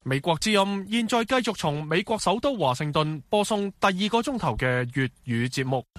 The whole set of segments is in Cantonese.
美國之音現在繼續從美國首都華盛頓播送第2個鐘頭嘅粵語節目。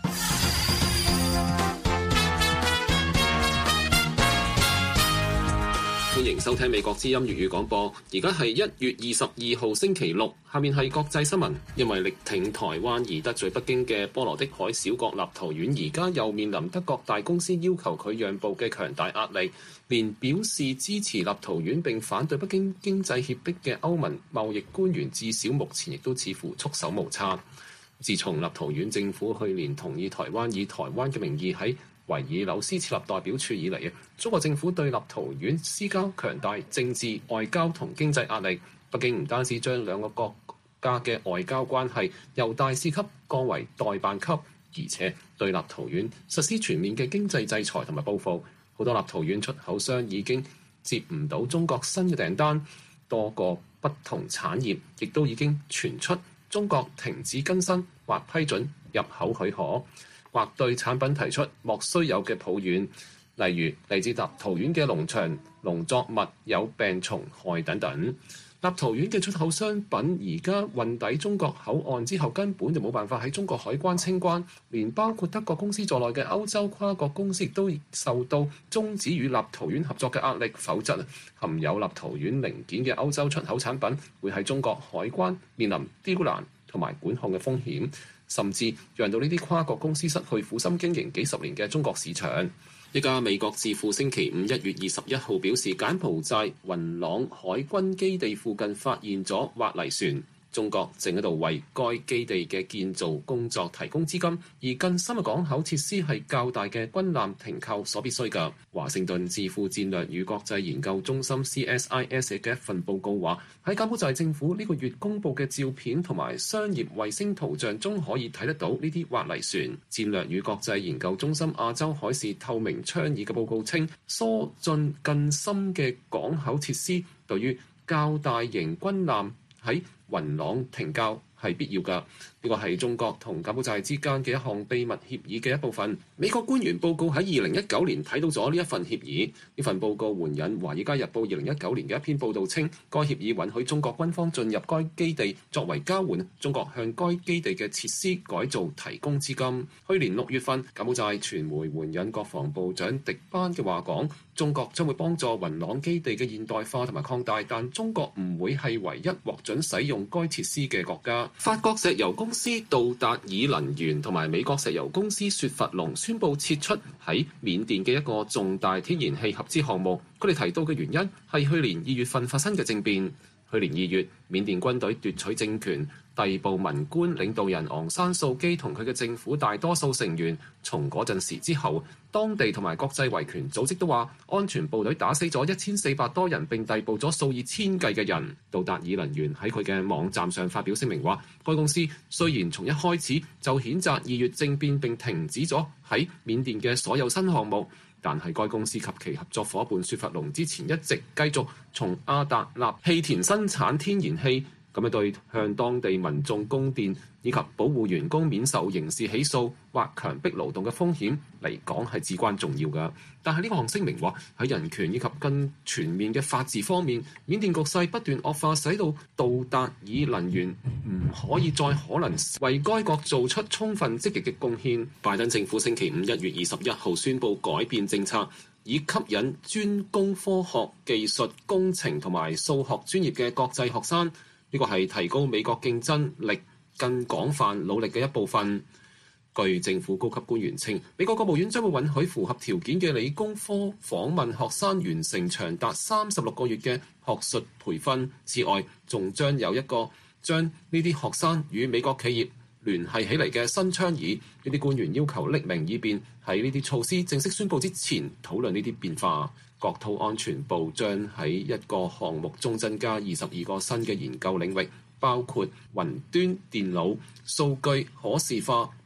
歡迎收聽美國之音粵語廣播。而家係1月22號星期六，下面係國際新聞。因為力挺台灣而得罪北京嘅波羅的海小國立陶宛，而家又面臨德國大公司要求佢讓步嘅強大壓力。連表示支持立陶宛並反對北京經濟脅迫嘅歐盟貿易官員，至少目前亦都似乎束手無策。自從立陶宛政府去年同意台灣以台灣嘅名義喺維爾紐斯設立代表處以嚟，中國政府對立陶宛施加強大政治、外交同經濟壓力。北京唔單止將兩個國家嘅外交關係由大使級降為代辦級，而且對立陶宛實施全面嘅經濟制裁同埋報復。好多立陶宛出口商已經接唔到中國新嘅訂單，多個不同產業亦都已經傳出中國停止更新或批准入口許可，或對產品提出莫須有嘅抱怨，例如嚟自立陶宛嘅農場農作物有病蟲害等等。立陶宛嘅出口商品而家運抵中國口岸之後，根本就冇辦法喺中國海關清關，連包括德國公司在內嘅歐洲跨國公司亦都受到終止與立陶宛合作嘅壓力，否則含有立陶宛零件嘅歐洲出口產品會喺中國海關面臨刁難同埋管控嘅風險，甚至讓到呢啲跨國公司失去苦心經營幾十年嘅中國市場。一家美國智庫星期五1月21號表示，柬埔寨雲朗海軍基地附近發現咗挖泥船，中國正喺度為該基地嘅建造工作提供資金，而更深嘅港口設施係較大嘅軍艦停靠所必須嘅。華盛頓智庫戰略與國際研究中心 CSIS 嘅一份報告話，喺柬埔寨政府呢個月公佈嘅照片同埋商業衛星圖像中可以睇得到呢啲挖泥船。戰略與國際研究中心亞洲海事透明倡議嘅報告稱，疏浚更深嘅港口設施對於較大型軍艦喺雲朗停靠係必要㗎，呢個係中國同柬埔寨之間嘅一項秘密協議嘅一部分。美國官員報告喺2019年睇到咗呢一份協議。呢份報告援引《華爾街日報》2019年嘅一篇報導稱，該協議允許中國軍方進入該基地，作為交換，中國向該基地嘅設施改造提供資金。去年6月份，柬埔寨傳媒援引國防部長迪班嘅話講，中國將會幫助雲朗基地嘅現代化同埋擴大，但中國唔會係唯一獲准使用該設施嘅國家。法國石油公司道達爾能源同埋美國石油公司雪佛龍宣布撤出喺緬甸嘅一個重大天然氣合資項目。佢哋提到嘅原因係去年2月份發生嘅政變。去年2月，緬甸軍隊奪取政權，逮捕文官領導人昂山素基同佢嘅政府大多數成員。從嗰陣時之後，當地同埋國際維權組織都話，安全部隊打死咗1400多人，並逮捕咗數以千計嘅人。道達爾能源喺佢嘅網站上發表聲明話，該公司雖然從一開始就譴責2月政變並停止咗喺緬甸嘅所有新項目，但係該公司及其合作伙伴雪佛龍之前一直繼續從阿達納氣田生產天然氣，咁樣對向當地民眾供電以及保護員工免受刑事起訴或強迫勞動嘅風險嚟講係至關重要㗎。但係呢項聲明話，喺人權以及更全面嘅法治方面，緬甸局勢不斷惡化，使到道達爾能源唔可以再可能為該國做出充分積極嘅貢獻。拜登政府星期五1月21號宣布改變政策，以吸引專攻科學、技術、工程同埋數學專業嘅國際學生。呢個係提高美國競爭力更廣泛努力嘅一部分。據政府高級官員稱，美國國務院將會允許符合條件嘅理工科訪問學生完成長達36個月嘅學術培訓。此外，仲將有一個將呢啲學生與美國企業聯繫起嚟嘅新倡議。呢啲官員要求匿名，以便喺呢啲措施正式宣布之前討論呢啲變化。國土安全部將喺一個項目中增加22個新嘅研究領域，包括雲端電腦、數據可視化、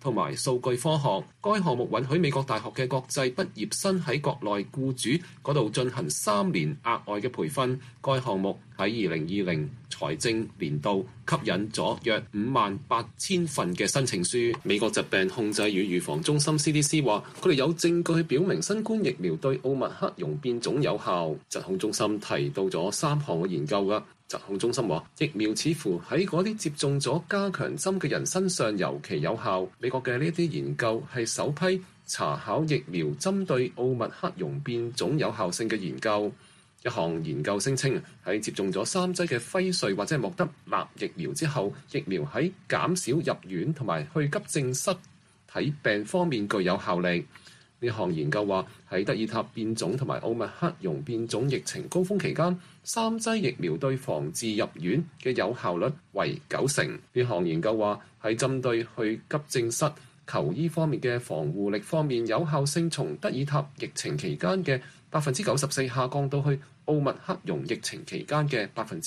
同埋數據科學。該項目允許美國大學嘅國際畢業生喺國內僱主嗰度進行3年額外嘅培訓。該項目喺2020財政年度吸引咗約58,000份嘅申請書。美國疾病控制與預防中心 CDC 話，佢哋有證據表明新冠疫苗對奧密克戎變種有效。疾控中心提到咗3項嘅研究㗎。疾控中心話，疫苗似乎喺嗰啲接種咗加強針嘅人身上尤其有效。美國嘅呢啲研究係首批查考疫苗針對奧密克戎變種有效性嘅研究。一項研究聲稱，喺接種咗3劑嘅輝瑞或者莫德納疫苗之後，疫苗喺減少入院同埋去急症室睇病方面具有效力。呢項研究話，喺德爾塔變種同埋奧密克戎變種疫情高峰期間，3劑疫苗對防治入院嘅有效率為90%。呢項研究話，喺針對去急症室求醫方面嘅防護力方面，有效性從德爾塔疫情期間嘅94%下降到去奧密克戎疫情期間嘅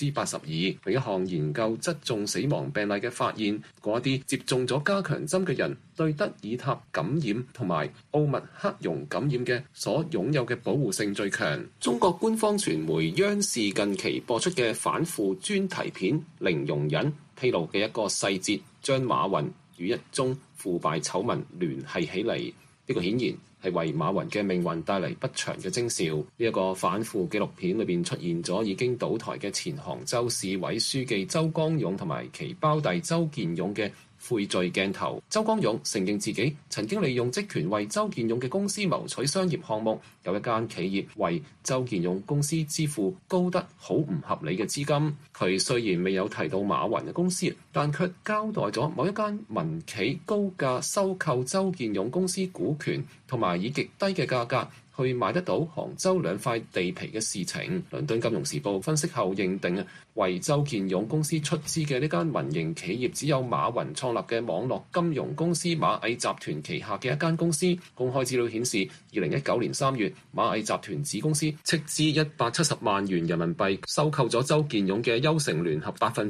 82%。另一項研究側重死亡病例嘅發現，嗰啲接種咗加強針嘅人對德爾塔感染同埋奧密克戎感染嘅所擁有嘅保護性最強。中國官方傳媒央視近期播出嘅反腐專題片《零容忍》披露嘅一個細節，將馬雲與一宗腐敗醜聞聯繫起嚟。呢個顯然係為馬雲嘅命運帶嚟不祥嘅徵兆。呢一個反腐紀錄片裏邊出現咗已經倒台嘅前杭州市委書記周江勇同埋其胞弟周建勇嘅悔罪鏡頭。周江勇承認自己曾經利用職權為周建勇嘅公司謀取商業項目，有一間企業為周建勇公司支付高得好唔合理嘅資金。佢雖然未有提到馬雲嘅公司，但卻交代咗某一間民企高價收購周建勇公司股權，同埋以極低嘅價格去買得到杭州2塊地皮嘅事情。倫敦金融時報分析後認定，為周建勇公司出資嘅呢間民營企業只有馬雲創立嘅網絡金融公司螞蟻集團旗下嘅一間公司。公開資料顯示，2019年3月，螞蟻集團子公司斥資170萬元人民幣收購咗周建勇嘅優誠聯合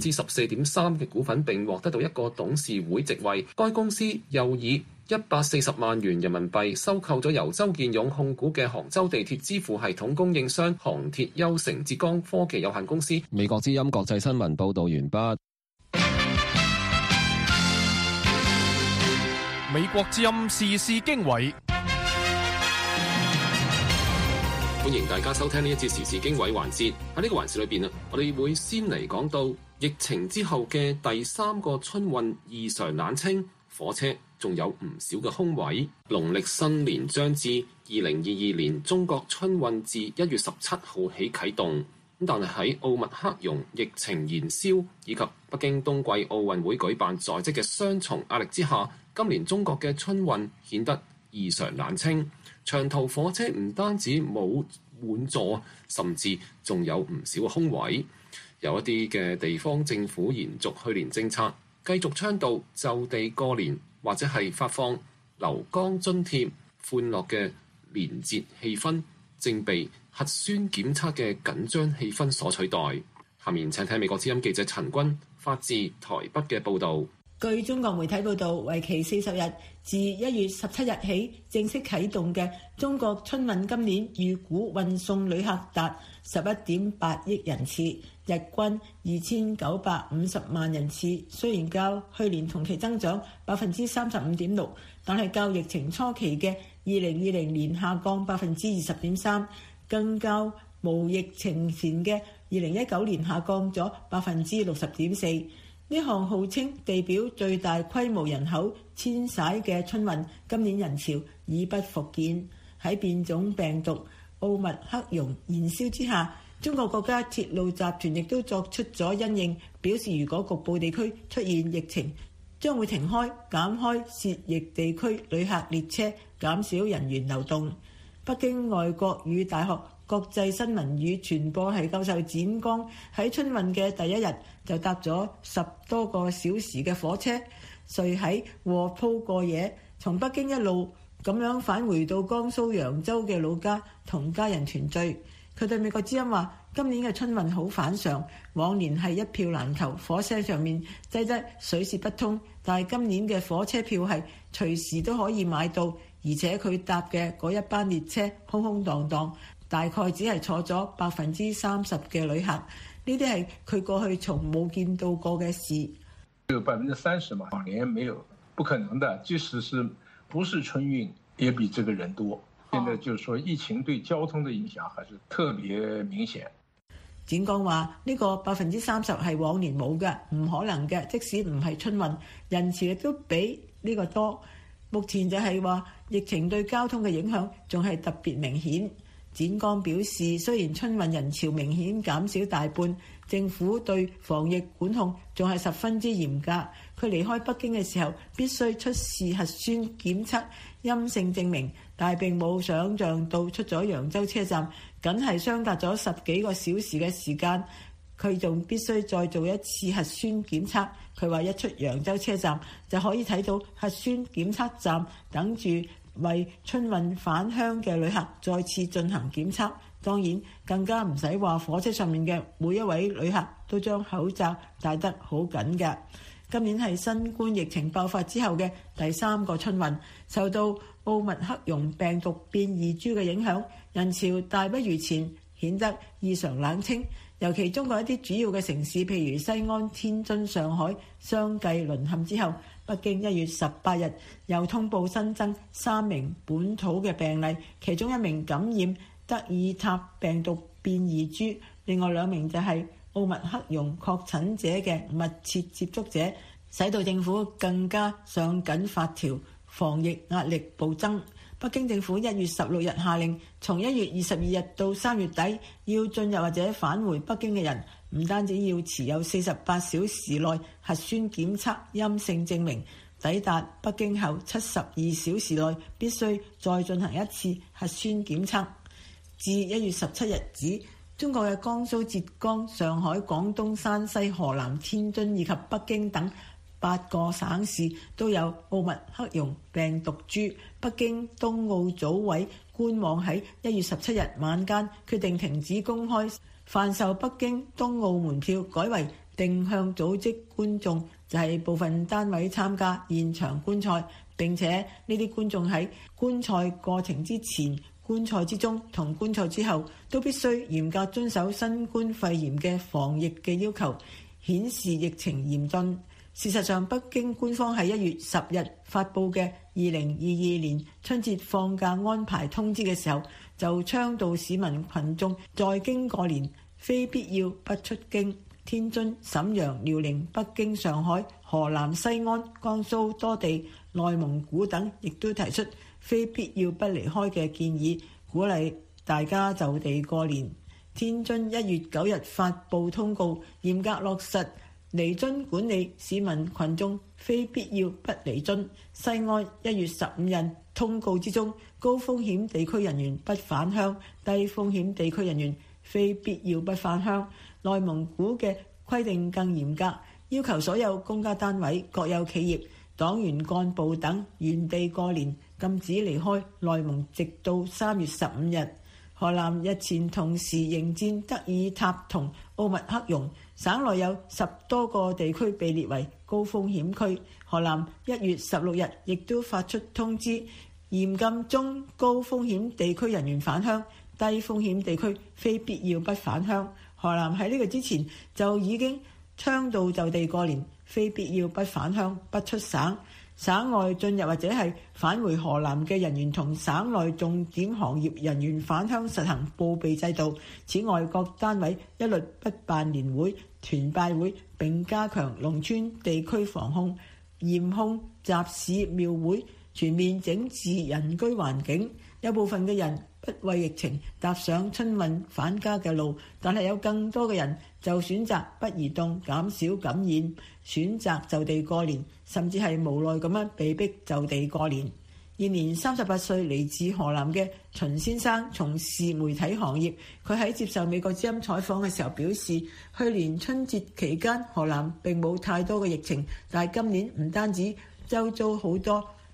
14.3%嘅股份，並獲得到一個董事會席位。該公司又以140萬元人民幣收購咗由周建勇控股嘅杭州地鐵支付系統供應商杭鐵優誠浙江科技有限公司。 美國之音國際新聞報導完畢。 美國之音時事經緯， 歡迎大家收聽呢一節時事經緯環節。喺呢個環節裏邊啊，我哋會先嚟講到疫情之後嘅第3個春運異常冷清，火車仲有唔少嘅空位。農曆新年將至，2022年中國春運自1月17號起啟動。但係喺奧密克戎疫情燃燒以及北京冬季奧運會舉辦在即嘅雙重壓力之下，今年中國嘅春運顯得異常冷清。長途火車唔單止冇滿座，甚至仲有唔少嘅空位。有一啲嘅地方政府延續去年政策，繼續倡導就地過年，或者係發放留港津貼，歡樂嘅年節氣氛正被核酸檢測嘅緊張氣氛所取代。下面請睇美國之音記者陳君發自台北嘅報導。 據中國媒體報導，為期40日，自1月17日起正式啟動嘅中國春運，今年預估運送旅客達11.8億人次，日均2950萬人次。雖然較去年同期增長35.6%，但係較疫情初期嘅2020年下降20.3%，更較無疫情前嘅2019年下降咗60.4%。呢項號稱地表最大規模人口遷徙嘅春運，今年人潮已不復見。喺變種病毒奧密克戎燃燒之下，中國國家鐵路集團亦都作出咗因應，表示如果局部地區出現疫情，將會停開、減開涉疫地區旅客列車，減少人員流動。北京外國語大學國際新聞與傳播系教授展剛喺春運嘅第一日就搭咗10多個小時嘅火車，睡喺臥鋪過夜，從北京一路咁樣返回到江蘇揚州嘅老家同家人團聚。佢對美國之音話： 今年嘅春運好反常，往年係一票難求，火車上面擠得水泄不通，但係今年嘅火車票係隨時都可以買到，而且佢搭嘅嗰一班列車空空蕩蕩，大概只係坐咗30%嘅旅客，呢啲係佢過去從冇見到過嘅事。 有30%嘛，往年沒有，不可能的。即使是不是春運，也比這個人多。現在就是說，疫情對交通的影響還是特別明顯。 展剛話：呢個30%係往年冇嘅，唔可能嘅。即使唔係春運，人潮亦都比呢個多。目前就係話疫情對交通嘅影響仲係特別明顯。展剛表示，雖然春運人潮明顯減少大半，政府對防疫管控仲係十分之嚴格。佢離開北京嘅時候必須出示核酸檢測陰性證明，但係並冇想像到出咗揚州車站，僅係相隔咗10幾個小時嘅時間，佢仲必須再做一次核酸檢測。佢話一出揚州車站就可以睇到核酸檢測站等住為春運返鄉嘅旅客再次進行檢測。當然更加唔使話火車上面嘅每一位旅客都將口罩戴得好緊嘅。今年係新冠疫情爆發之後嘅第3個春運，受到奧密克戎病毒變異株嘅影響，人潮大不如前，顯得異常冷清。尤其中國一啲主要嘅城市，譬如西安、天津、上海，相繼淪陷之後，北京1月18日又通報新增3名本土嘅病例，其中1名感染德爾塔病毒變異株，另外2名就係奧密克戎確診者嘅密切接觸者，使到政府更加上緊發條，防疫壓力暴增。北京政府1月16日下令，從1月22日到3月底，要進入或者返回北京嘅人，唔單止要持有48小時內核酸檢測陰性證明，抵達北京後72小時內必須再進行一次核酸檢測。自1月17日止，中國嘅江蘇、浙江、上海、廣東、山西、河南、天津以及北京等8個省市都有奧密克戎病毒株。北京冬奧組委官網喺1月17日晚間決定停止公開販售北京冬奧門票，改為定向組織觀眾，就係部分單位參加現場觀賽，並且呢啲觀眾喺觀賽過程之前、觀賽之中同觀賽之後都必須嚴格遵守新冠肺炎嘅防疫嘅要求，顯示疫情嚴峻。事實上，北京官方喺1月10日發布嘅2022年春節放假安排通知嘅時候，就倡導市民群眾在京過年，非必要不出京。天津、瀋陽、遼寧、北京、上海、河南西安、江蘇多地、內蒙古等，亦都提出非必要不離開嘅建議，鼓勵大家就地過年。天津1月9日發布通告，嚴格落實離津管理，市民群眾非必要不離津。西安1月15日通告之中，高風險地區人員不返鄉，低風險地區人員非必要不返鄉。內蒙古嘅規定更嚴格，要求所有公家單位、國有企業、黨員幹部等原地過年，禁止離開內蒙直到3月15日。河南日前同時迎戰德爾塔同奧密克戎，省內有10多個地區被列為高風險區。河南1月16日亦都發出通知，嚴禁中高風險地區人員返鄉，低風險地區非必要不返鄉。河南喺呢個之前就已經倡導就地過年，非必要不返鄉、不出省。省外進入或者係返回河南嘅人員同省內重點行業人員返鄉實行報備制度。此外，各單位一律不辦年會、團拜會，並加強農村地區防控，嚴控集市廟會，全面整治人居環境。有部分嘅人不為疫情踏上春運返家嘅路，但係有更多嘅人就選擇不移動，減少感染，選擇就地過年，甚至係無奈咁樣被逼就地過年。現年38歲嚟自河南嘅秦先生從事媒體行業，佢喺接受美國之音採訪嘅時候表示，去年春節期間河南並冇太多嘅疫情，但係今年唔單止周遭好多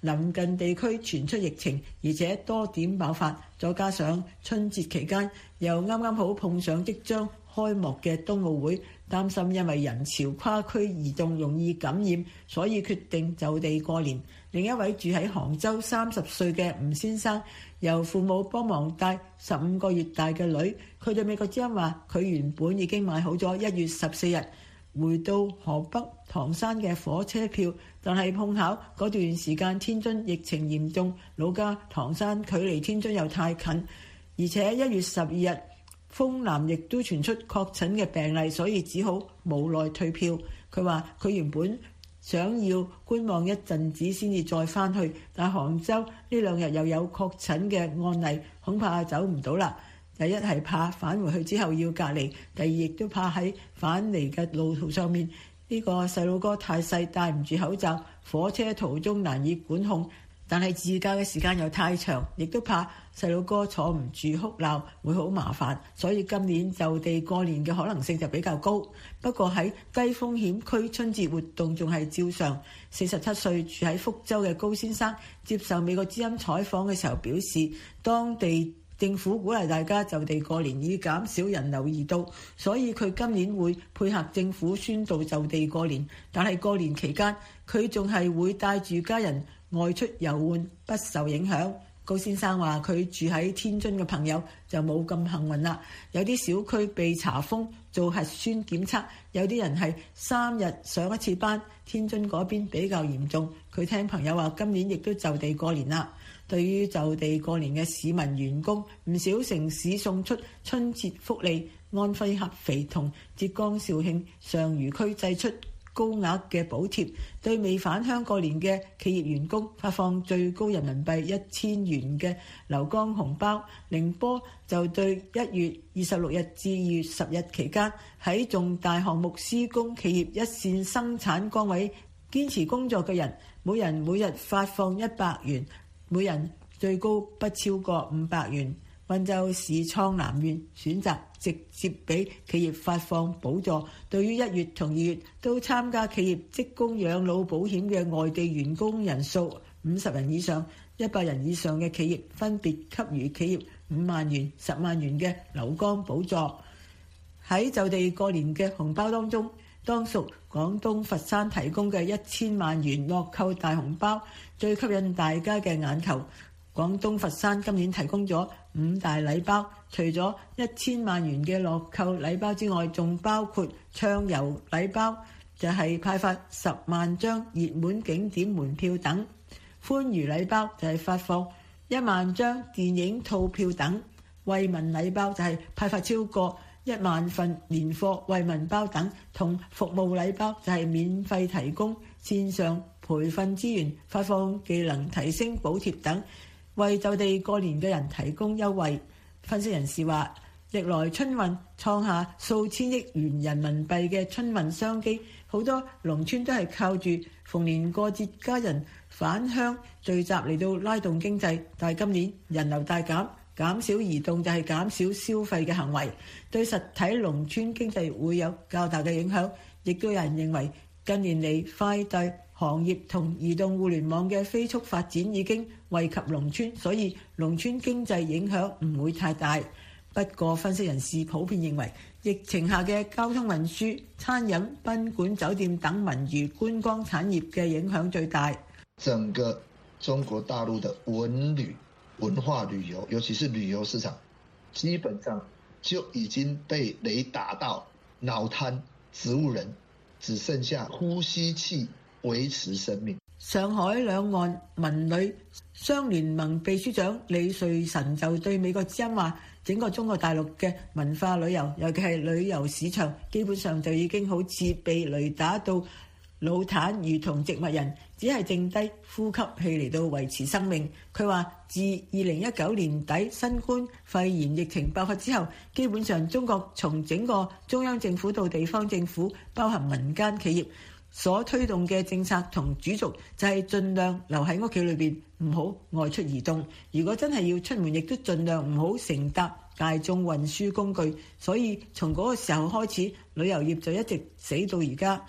臨近地區傳出疫情，而且多點爆發，再加上春節期間又啱啱好碰上即將開幕嘅冬奧會，擔心因為人潮跨區移動容易感染，所以決定就地過年。另一位住喺杭州30歲嘅吳先生，由父母幫忙帶15個月大嘅女，佢對美國之音話：佢原本已經買好咗1月14日回到河北唐山嘅火車票，但係碰巧嗰段時間天津疫情嚴重，老家唐山距離天津又太近，而且1月12日豐南亦都傳出確診嘅病例，所以只好無奈退票。佢話佢原本想要觀望一陣子先至再返去，但杭州呢2日又有確診嘅案例，恐怕走唔到啦。第一係怕返回去之後要隔離，第二亦都怕喺返嚟嘅路途上面呢個細路哥太細戴唔住口罩，火車途中難以管控，但係自駕嘅時間又太長，亦都怕細路哥坐唔住哭鬧會好麻煩，所以今年就地過年嘅可能性就比較高。不過喺低風險區春節活動仲係照常。47歲住喺福州嘅高先生接受美國之音採訪嘅時候表示，當地政府鼓勵大家就地過年以減少人流移動，所以佢今年會配合政府宣導就地過年，但係過年期間佢仲係會帶住家人外出遊玩，不受影響。高先生話佢住喺天津嘅朋友就冇咁幸運啦，有啲小區被查封做核酸檢測，有啲人係3日上一次班，天津嗰邊比較嚴重。佢聽朋友話今年亦都就地過年啦。對於就地過年嘅市民員工，唔少城市送出春節福利，安徽合肥同浙江紹興上虞區製出高額嘅補貼，對未返鄉過年嘅企業員工發放最高人民幣1000元嘅劉江紅包。寧波就對1月26日至2月10日期間喺重大項目施工企業一線生產崗位堅持工作嘅人，每人每日發放100元，每人最高不超過500元。溫州市蒼南縣選擇直接俾企業發放補助，對於1月同2月都參加企業職工養老保險嘅外地員工人數50人以上、100人以上嘅企業，分別給予企業5萬元、10萬元嘅劉江補助。喺就地過年嘅紅包當中，當屬廣東佛山提供嘅1000萬元樂扣大紅包最吸引大家嘅眼球。廣東佛山今年提供咗5大禮包，除咗1000萬元嘅樂扣禮包之外，仲包括暢遊禮包，就係派發10萬張熱門景點門票等；歡娛禮包就係發放1萬張電影套票等；慰問禮包就係派發超過1萬份年貨慰問包等；同服務禮包就係免費提供線上培訓資源、發放技能提升補貼等，為就地過年嘅人提供優惠。分析人士話，歷來春運創下數千億元人民幣嘅春運商機，好多農村都係靠住逢年過節家人返鄉聚集嚟到拉動經濟，但係今年人流大減，減少移動就係減少消費嘅行為，對實體農村經濟會有較大嘅影響。亦都有人認為近年嚟快遞行業同移動互聯網嘅飛速發展已經惠及農村，所以農村經濟影響唔會太大。不過分析人士普遍認為，疫情下嘅交通運輸、餐飲、賓館、酒店等文娛觀光產業嘅影響最大。 整個中國大陸的文化旅遊，尤其是旅遊市場，基本上就已經被雷打到腦癱、植物人，只剩下呼吸器維持生命。 上海兩岸文旅雙聯盟秘書長李瑞臣就對美國之音話，整個中國大陸嘅文化旅遊，尤其係旅遊市場，基本上就已經好似被雷打到腦癱，如同植物人，只係剩低呼吸器嚟到維持生命。佢話自2019年底新冠肺炎疫情爆發之後，基本上中國從整個中央政府到地方政府，包含民間企業所推動嘅政策同主軸，就係盡量留喺屋企裏邊，唔好外出移動。如果真係要出門，亦都盡量唔好乘搭大眾運輸工具。所以從嗰個時候開始，旅遊業就一直死到而家。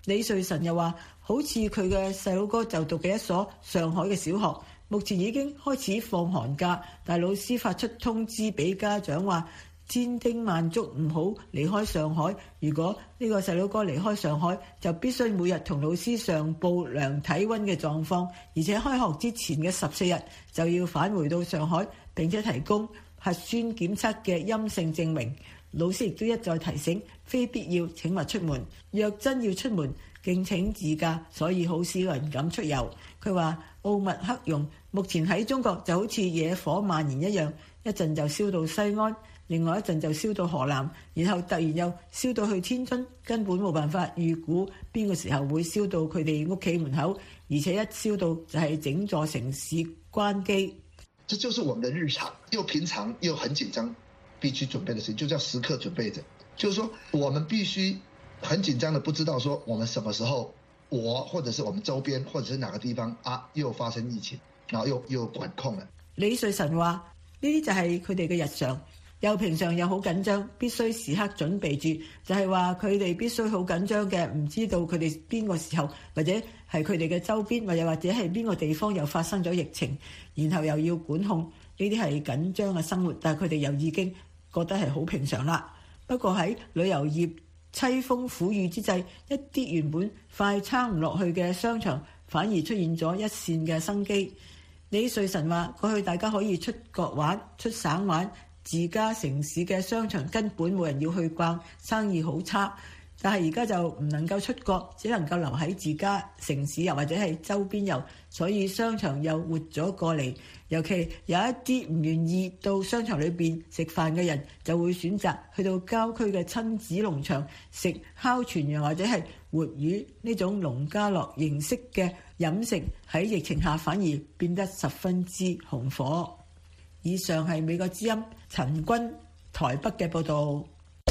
李瑞臣又話，好似佢嘅細佬哥就讀嘅一所上海嘅小學，目前已經開始放寒假，但老師發出通知俾家長話，千叮萬囑唔好離開上海。如果呢個細佬哥離開上海，就必須每日同老師上報量體溫嘅狀況，而且開學之前嘅14日就要返回到上海，並且提供核酸檢測嘅陰性證明。老師亦都一再提醒，非必要請勿出門，若真要出門，敬請自駕，所以好少人敢出遊。佢話奧密克戎目前喺中國就好似野火蔓延一樣，一陣就燒到西安，另外一陣就燒到河南，然後突然又燒到去天津，根本冇辦法預估邊個時候會燒到佢哋屋企門口，而且一燒到就係整座城市關機。 這就是我們的日常，又平常又很緊張，必須準備的事情，就叫時刻準備着。就是說，我們必須很緊張的，不知道說我們什麼時候，我或者是我們周邊或者是哪個地方又發生疫情，然後又管控了。 李瑞臣話：呢啲就係佢哋嘅日常，又平常又好緊張，必須時刻準備住。就係話佢哋必須好緊張嘅，唔知道佢哋邊個時候或者係佢哋嘅周邊，或者係邊個地方又發生咗疫情，然後又要管控，呢啲係緊張嘅生活。但係佢哋又已經覺得係好平常啦。不過喺旅遊業淒風苦雨之際，一啲原本快撐唔落去嘅商場，反而出現咗一線嘅生機。李瑞臣話：過去大家可以出國玩、出省玩，自家城市嘅商場根本冇人要去逛，生意好差。但係而家就唔能夠出國，只能夠留喺自家城市遊或者係周邊遊，所以商場又活咗過嚟。尤其有一啲唔願意到商場裏邊食飯嘅人，就會選擇去到郊區嘅親子農場食烤全羊或者係活魚，呢種農家樂形式嘅飲食喺疫情下反而變得十分之紅火。以上係美國之音陳君台北嘅報導。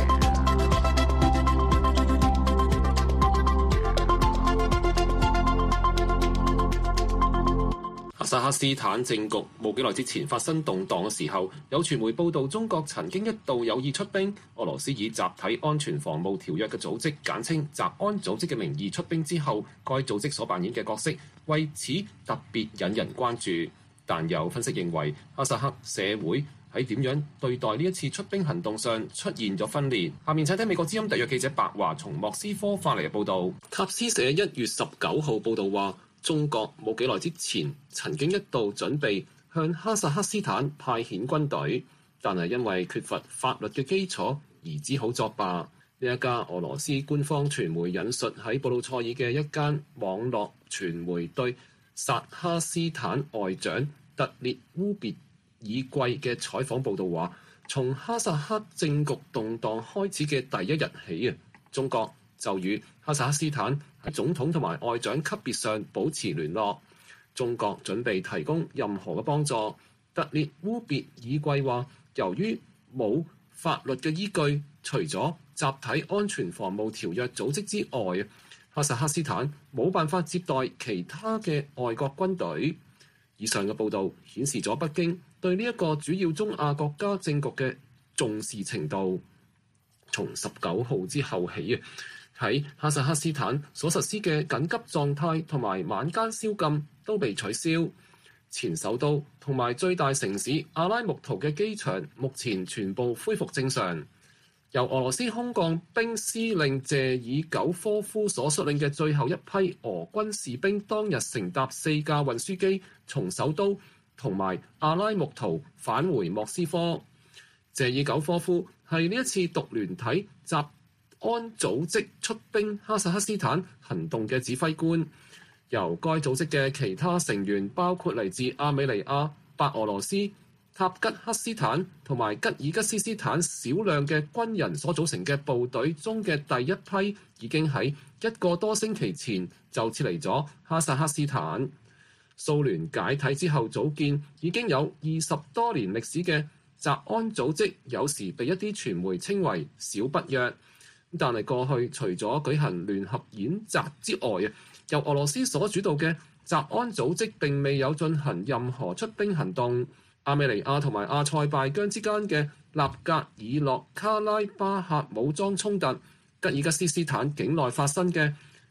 哈薩克斯坦政局冇幾耐之前發生動盪嘅時候，有傳媒報道中國曾經一度有意出兵。俄羅斯以集體安全防務條約嘅組織，簡稱集安組織嘅名義出兵之後，該組織所扮演嘅角色為此特別引人關注。但有分析認為，哈薩克社會喺點樣對待呢一次出兵行動上出現咗分裂。下面請睇美國之音特約記者白華從莫斯科發嚟嘅報導。塔斯社1月19號報導話，中國冇幾耐之前曾經一度準備向哈薩克斯坦派遣軍隊，但係因為缺乏法律嘅基礎而只好作罷。呢一家俄羅斯官方傳媒引述喺布魯塞爾嘅一間網絡傳媒對薩哈斯坦外長特列烏別爾季嘅採訪報導話，從哈薩克政局動盪開始嘅第一日起中國就與哈薩克斯坦喺總統同埋外長級別上保持聯絡，中國準備提供任何嘅幫助。特列烏別爾季話，由於冇法律嘅依據，除咗集體安全防務條約組織之外，哈薩克斯坦冇辦法接待其他嘅外國軍隊。以上嘅報導顯示咗北京對呢一個主要中亞國家政局嘅重視程度。從19號之後起喺哈薩克斯坦所實施嘅緊急狀態同埋晚間宵禁都被取消。前首都同埋最大城市阿拉木圖嘅機場目前全部恢復正常。由俄羅斯空降兵司令謝爾久科夫所率領嘅最後一批俄軍士兵，當日乘搭4架運輸機從首都同埋阿拉木圖返回莫斯科。謝爾久科夫係呢一次獨聯體集安組織出兵哈薩克斯坦行動嘅指揮官。由該組織嘅其他成員包括嚟自亞美尼亞、白俄羅斯、塔吉克斯坦同埋吉爾吉斯斯坦少量嘅軍人所組成嘅部隊中嘅第一批，已經喺1個多星期前就撤離咗哈薩克斯坦。蘇聯解體之後組建已經有20多年歷史嘅集安組織，有時被一啲傳媒稱為小北約。但係過去除咗舉行聯合演習之外，由俄羅斯所主導嘅集安組織並未有進行任何出兵行動。亞美尼亞同埋阿塞拜疆之間嘅納格爾諾卡拉巴赫武裝衝突，吉爾吉斯斯坦境內發生嘅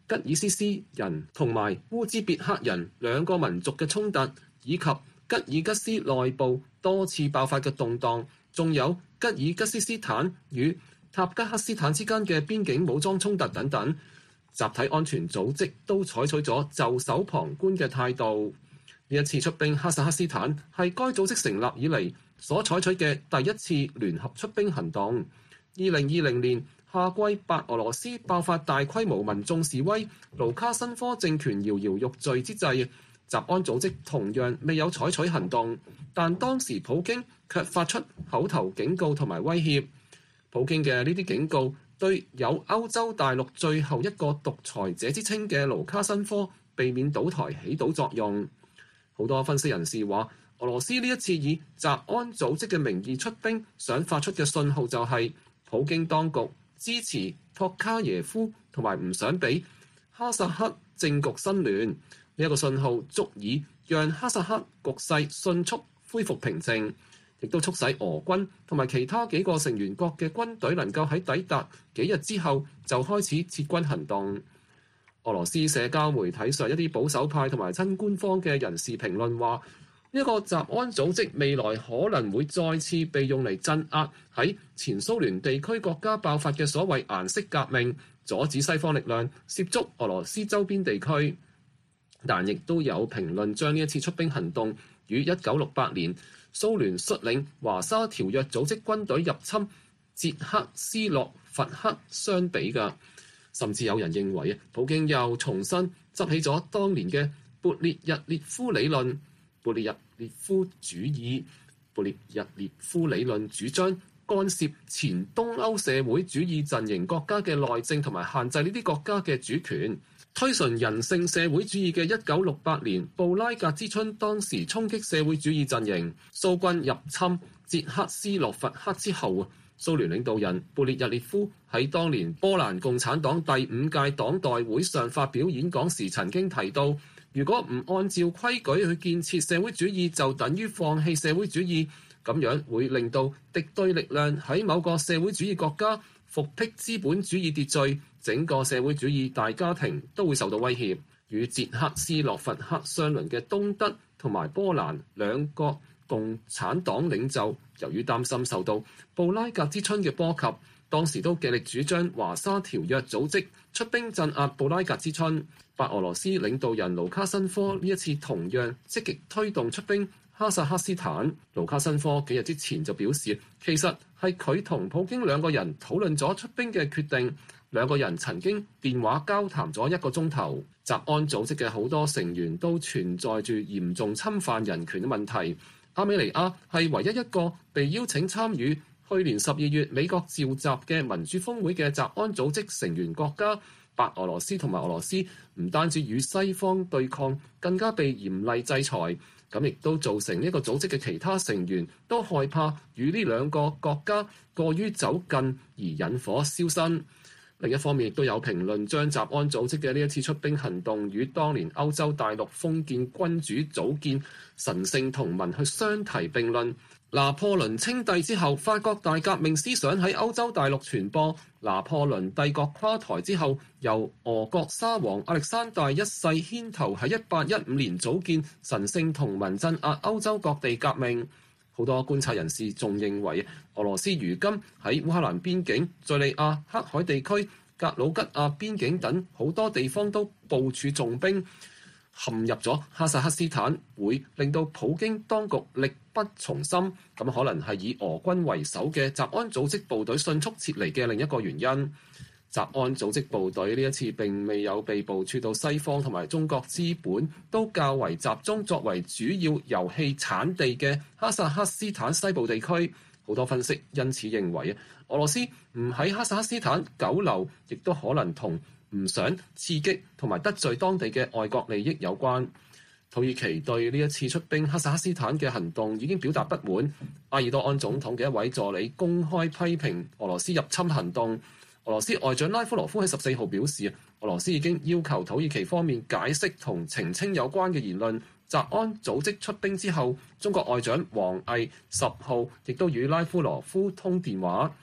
吉爾斯斯人同埋烏茲別克人兩個民族嘅衝突，以及吉爾吉斯內部多次爆發嘅動盪，仲有吉爾吉斯斯坦與塔吉克斯坦之間嘅邊境武裝衝突等等，集體安全組織都採取咗袖手旁觀嘅態度。呢一次出兵哈薩克斯坦係該組織成立以嚟所採取嘅第一次聯合出兵行動。2020年夏季白俄羅斯爆發大規模民眾示威，盧卡申科政權搖搖欲墜之際，集安組織同樣未有採取行動，但當時普京卻發出口頭警告同埋威脅。普京嘅呢啲警告對有歐洲大陸最後一個獨裁者之稱嘅盧卡申科避免倒台起到作用。好多分析人士話，俄羅斯呢一次以集安組織嘅名義出兵，想發出嘅信號就係普京當局支持托卡耶夫同埋唔想俾哈薩克政局生亂。呢一個信號足以讓哈薩克局勢迅速恢復平靜，亦都促使俄軍同埋其他幾個成員國嘅軍隊能夠喺抵達幾日之後就開始撤軍行動。俄羅斯社交媒體上一啲保守派同埋親官方嘅人士評論話，呢一個集安組織未來可能會再次被用嚟鎮壓喺前蘇聯地區國家爆發嘅所謂顏色革命，阻止西方力量涉足俄羅斯周邊地區。但亦都有評論將呢一次出兵行動與1968年蘇聯率領華沙條約組織軍隊入侵捷克斯洛伐克相比㗎。甚至有人認為普京又重新執起咗當年嘅勃列日涅夫理論。勃列日涅夫主義，勃列日涅夫理論主張干涉前東歐社會主義陣營國家嘅內政同埋限制呢啲國家嘅主權。推崇人性社會主義嘅1968年布拉格之春，當時衝擊社會主義陣營，蘇軍入侵捷克斯洛伐克之後，蘇聯領導人勃列日涅夫喺當年波蘭共產黨第5屆黨代會上發表演講時曾經提到，如果唔按照規矩去建設社會主義，就等於放棄社會主義，咁樣會令到敵對力量喺某個社會主義國家復辟資本主義秩序，整個社會主義大家庭都會受到威脅。與捷克斯洛伐克相鄰嘅東德同埋波蘭兩個共產黨領袖，由於擔心受到布拉格之春嘅波及，當時都極力主張華沙條約組織出兵鎮壓布拉格之春。白俄羅斯領導人盧卡申科呢一次同樣積極推動出兵哈薩克斯坦。盧卡申科幾日之前就表示，其實係佢同普京兩個人討論咗出兵嘅決定，兩個人曾經電話交談咗1個鐘頭。集安組織嘅好多成員都存在住嚴重侵犯人權嘅問題。亞美尼亞係唯一一個被邀請參與去年12月美國召集嘅民主峰會嘅集安組織成員國家。白俄羅斯同埋俄羅斯唔單止與西方對抗，更加被嚴厲制裁，咁亦都造成呢個組織嘅其他成員都害怕與呢兩個國家過於走近而引火燒身。另一方面，亦都有評論將集安組織嘅呢一次出兵行動與當年歐洲大陸封建君主組建神聖同盟去相提並論。拿破崙稱帝之後，法國大革命思想喺歐洲大陸傳播。拿破崙帝國垮台之後，由俄國沙皇亞歷山大一世牽頭喺1815年組建神聖同盟，鎮壓歐洲各地革命。好多觀察人士仲認為，俄羅斯如今喺烏克蘭邊境、敘利亞、黑海地區、格魯吉亞邊境等好多地方都部署重兵，陷入咗哈薩克斯坦，會令到普京當局力不從心。咁可能係以俄軍為首嘅集安組織部隊迅速撤離嘅另一個原因。集安組織部隊呢一次並未有被部署到西方同埋中國資本都較為集中作為主要油氣產地嘅哈薩克斯坦西部地區。好多分析因此認為，俄羅斯唔喺哈薩克斯坦久留，亦都可能同唔想刺激同埋得罪當地嘅外國利益有關。土耳其對呢一次出兵哈薩克斯坦嘅行動已經表達不滿。埃爾多安總統嘅一位助理公開批評俄羅斯入侵行動。俄羅斯外長拉夫羅夫喺14號表示，俄羅斯已經要求土耳其方面解釋同澄清有關嘅言論。集安組織出兵之後，中國外長王毅10號亦都與拉夫羅夫通電話。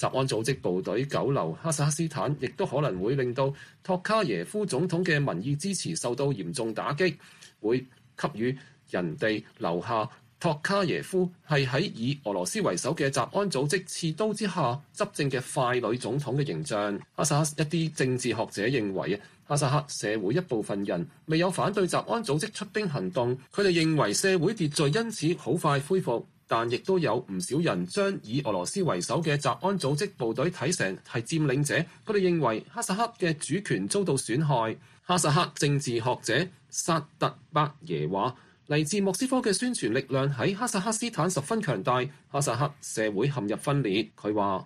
集安組織部隊久留哈薩克斯坦，亦都可能會令到托卡耶夫總統嘅民意支持受到嚴重打擊，會給予人哋留下托卡耶夫係喺以俄羅斯為首嘅集安組織刺刀之下執政嘅傀儡總統嘅形象。哈薩克一啲政治學者認為，哈薩克社會一部分人未有反對集安組織出兵行動，佢哋認為社會秩序因此好快恢復，但亦都有唔少人將以俄羅斯為首嘅集安組織部隊睇成係佔領者，佢哋認為哈薩克嘅主權遭到損害。哈薩克政治學者薩特伯耶話，嚟自莫斯科嘅宣傳力量喺哈薩克斯坦十分強大，哈薩克社會陷入分裂。佢話：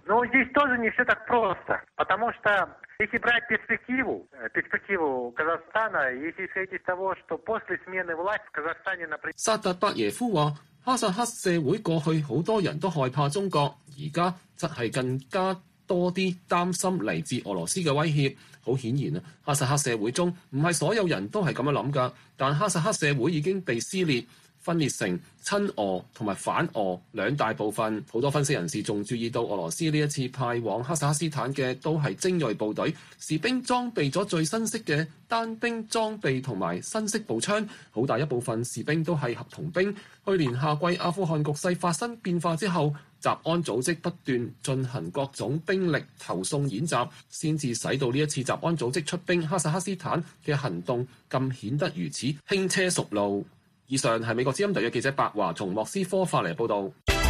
薩特伯耶夫話，哈薩克社會過去好多人都害怕中國，而家則係更加多啲擔心嚟自俄羅斯嘅威脅。好顯然啊，哈薩克社會中唔係所有人都係咁樣諗㗎，但哈薩克社會已經被撕裂，分裂成親俄同埋反俄兩大部分。好多分析人士仲注意到，俄羅斯呢一次派往哈薩克斯坦嘅都係精鋭部隊，士兵裝備咗最新式嘅單兵裝備同埋新式步槍，好大一部分士兵都係合同兵。去年夏季阿富汗局勢發生變化之後，集安組織不斷進行各種兵力投送演習，先至使到呢一次集安組織出兵哈薩克斯坦嘅行動咁顯得如此輕車熟路。以上係美國之音特約記者白華從莫斯科發嚟報導。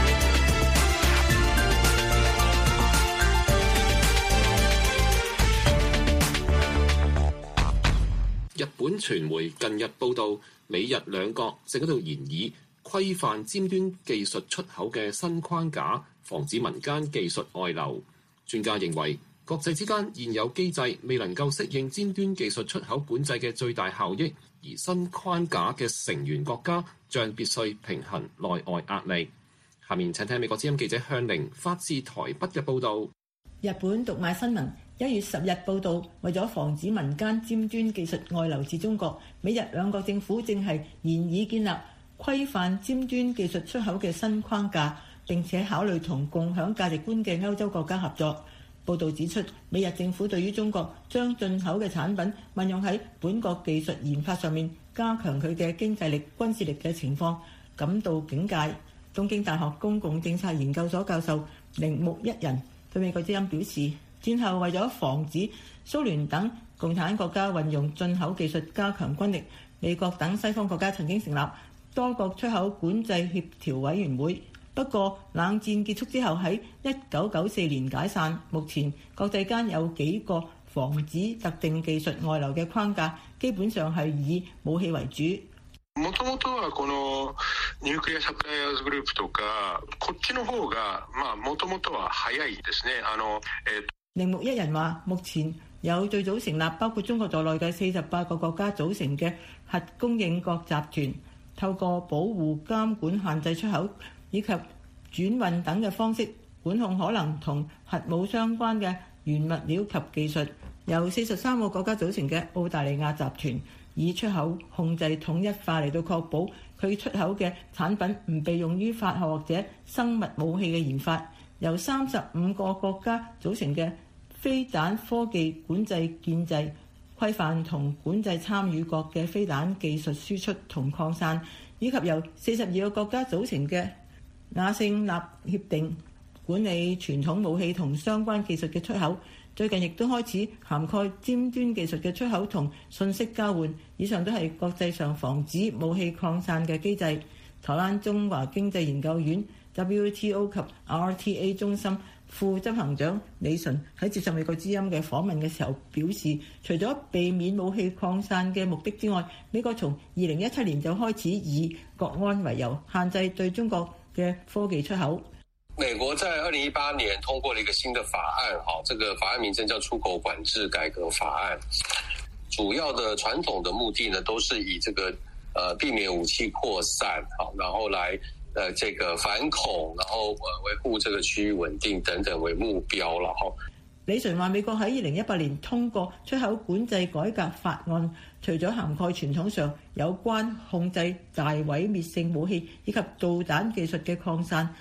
日本傳媒近日報導，美日兩國正喺度研議規範尖端技術出口嘅新框架，防止民間技術外流。專家認為，國際之間現有機制未能夠適應尖端技術出口管制嘅最大效益，而新框架嘅成員國家將必須平衡內外壓力。下面請聽美國之音記者向玲發自台北嘅報導。 日本讀賣新聞1月10日報導，為咗防止民間尖端技術外流至中國，美日兩國政府正係研議建立規範尖端技術出口嘅新框架，並且考慮同共享價值觀嘅歐洲國家合作。報導指出，美日政府對於中國將進口嘅產品運用喺本國技術研發上面，加強佢嘅經濟力、軍事力嘅情況感到警戒。東京大學公共政策研究所教授鈴木一人對美國之音表示，戰後為咗防止蘇聯等共產國家運用進口技術加強軍力，美國等西方國家曾經成立多國出口管制協調委員會。不過冷戰結束之後喺1994年解散，目前國際間有幾個防止特定技術外流嘅框架，基本上係以武器為主。 もともとはこのニュークリアサプライヤーズグループとかこっちの方がもともとは早いですね。 鈴木一人話，目前有最早成立包括中國在內嘅48個國家組成嘅核供應國集團，透過保護、監管、限制出口以及轉運等嘅方式管控可能同核武相關嘅原物料及技術。由43個國家組成嘅澳大利亞集團，以出口控制統一化嚟到確保佢出口嘅產品唔被用於化學或者生物武器嘅研發。由35個國家組成嘅飛彈科技管制建制，規範同管制參與國嘅飛彈技術輸出同擴散，以及由42個國家組成嘅亞聖納協定，管理傳統武器同相關技術嘅出口。最近亦都開始涵蓋尖端技術嘅出口同信息交換。以上都係國際上防止武器擴散嘅機制。台灣中華經濟研究院 WTO 及 RTA 中心副執行長李淳喺接受美國之音嘅訪問嘅時候表示，除咗避免武器擴散嘅目的之外，美國從2017年就開始以國安為由限制對中國嘅科技出口。 美國在2018年通過了一個新的法案，這個法案名稱叫出口管制改革法案。主要的傳統的目的呢，都是以這個避免武器擴散，然後來這個反恐，然後維護這個區域穩定等等為目標了。 李淳話：美國喺2018年通過出口管制改革法案，除咗涵蓋傳統上有關控制大毀滅性武器以及導彈技術嘅擴散，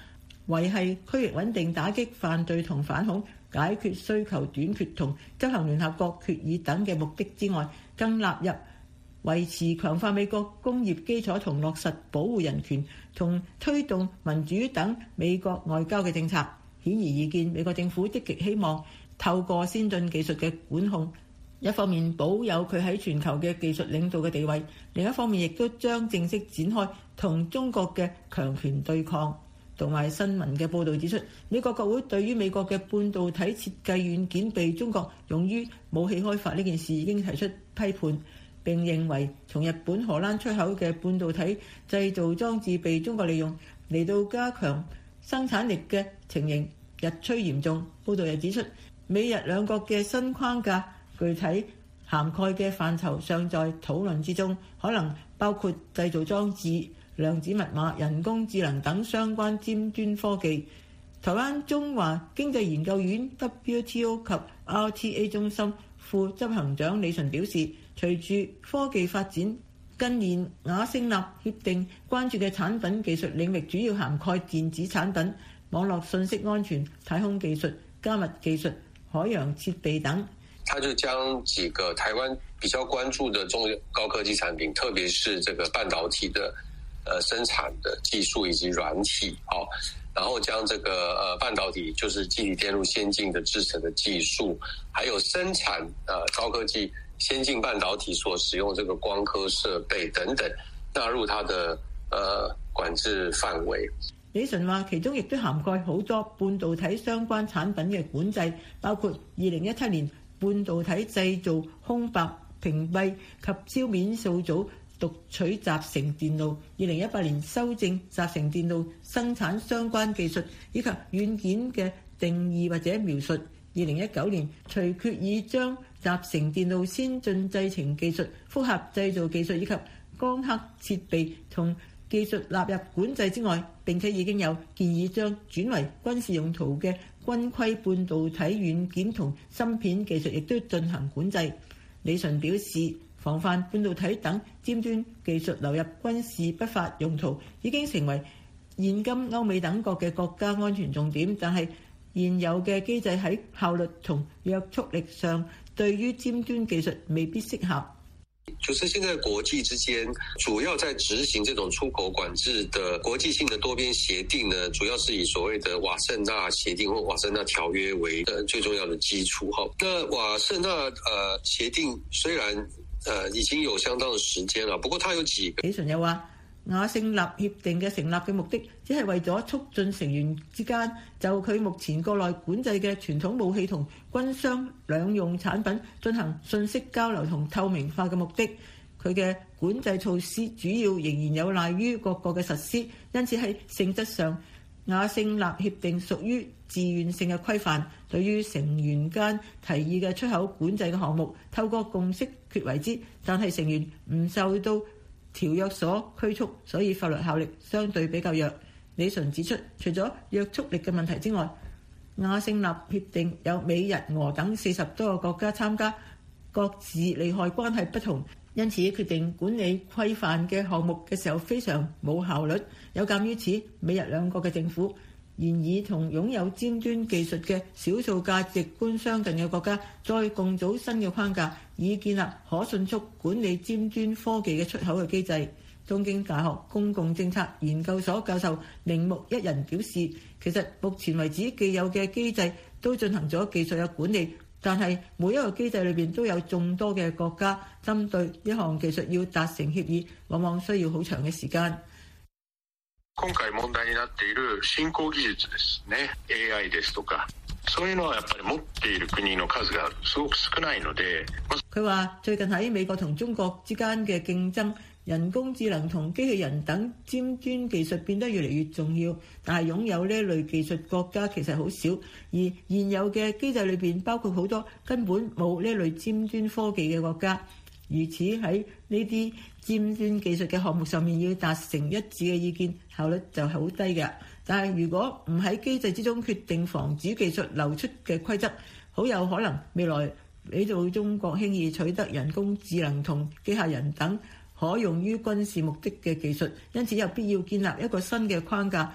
維繫區域穩定、打擊犯罪同反恐、解決需求短缺同執行聯合國決議等嘅目的之外，更納入維持強化美國工業基礎同落實保護人權同推動民主等美國外交嘅政策。顯而易見，美國政府積極希望透過先進技術嘅管控，一方面保有佢喺全球嘅技術領導嘅地位，另一方面亦都將正式展開同中國嘅強權對抗。同埋新聞嘅報導指出，美國國會對於美國嘅半導體設計軟件被中國用於武器開發呢件事已經提出批判，並認為從日本、荷蘭出口嘅半導體製造裝置被中國利用嚟到加強生產力嘅情形日趨嚴重。報導又指出，美日兩國嘅新框架具體涵蓋嘅範疇尚在討論之中，可能包括製造裝置、量子密碼、人工智能等相關尖端科技。台灣中華經濟研究院 WTO 及 RTA 中心副執行長李淳表示，隨住科技發展，近年雅勝納協定關注嘅產品技術領域主要涵蓋電子產品、網絡信息安全、太空技術、加密技術、海洋設備等。 他就將幾個台灣比較關注的中高科技產品，特別是這個半導體的生產的技術以及軟體，然後將這個半導體就是積體電路先進的製程的技術，還有生產高科技先進半導體所使用這個光刻設備等等，納入它的管制範圍。 李淳話，其中亦都涵蓋好多半導體相關產品嘅管制，包括2017年半導體製造空白屏蔽及超面數組讀取集成電路，2018年修正集成電路生產相關技術以及軟件嘅定義或者描述，2019年隨決議將集成電路先進製程技術、複合製造技術以及光刻設備同技術納入管制之外，並且已經有建議將轉為軍事用途嘅軍規半導體軟件同芯片技術亦都進行管制。李淳表示，防範半導體等尖端技術流入軍事不法用途已經成為現今歐美等國嘅國家安全重點，但係現有嘅機制喺效率同約束力上對於尖端技術未必適合。 就是現在國際之間主要在執行這種出口管制的國際性的多邊協定呢，主要是以所謂的瓦聖納協定或瓦聖納條約為最重要的基礎。那瓦聖納協定雖然已經有相當的時間了，不過它有幾個。 李淳又話，雅勝納協定嘅成立嘅目的，只係為咗促進成員之間就佢目前國內管制嘅傳統武器同軍商兩用產品進行信息交流同透明化嘅目的。佢嘅管制措施主要仍然有賴於各國嘅實施，因此喺性質上，雅勝納協定屬於自願性嘅規範，對於成員間提議嘅出口管制嘅項目，透過共識決為之，但係成員唔受到條約所拘束，所以法律效力相對比較弱。李淳指出，除咗約束力嘅問題之外，雅勝納協定有美日俄等40多個國家參加，各自利害關係不同，因此決定管理規範嘅項目嘅時候非常冇效率。有鑑於此，美日兩國嘅政府現已同擁有尖端技術嘅少數價值觀相近嘅國家再共組新嘅框架，以建立可迅速管理尖端科技嘅出口嘅機制。東京大學公共政策研究所教授鈴木一人表示，其實目前為止既有嘅機制都進行咗技術嘅管理，但係每一個機制裏邊都有眾多嘅國家針對一項技術要達成協議，往往需要好長嘅時間。 今回問題になっている新興技術ですね、AI ですとか、そういうのはやっぱり持っている國の數がすごく少ないので。 佢話最近喺美國同中國之間嘅競爭，人工智能同機器人等尖端技術變得越嚟越重要，但係擁有呢類技術國家其實好少，而現有嘅機制裏邊包括好多根本冇呢類尖端科技嘅國家。如此喺呢啲尖端技術嘅項目上面要達成一致嘅意見，效率就係好低嘅。但係如果唔喺機制之中決定防止技術流出嘅規則，好有可能未來俾到中國輕易取得人工智能同機械人等可用於軍事目的嘅技術，因此有必要建立一個新嘅框架，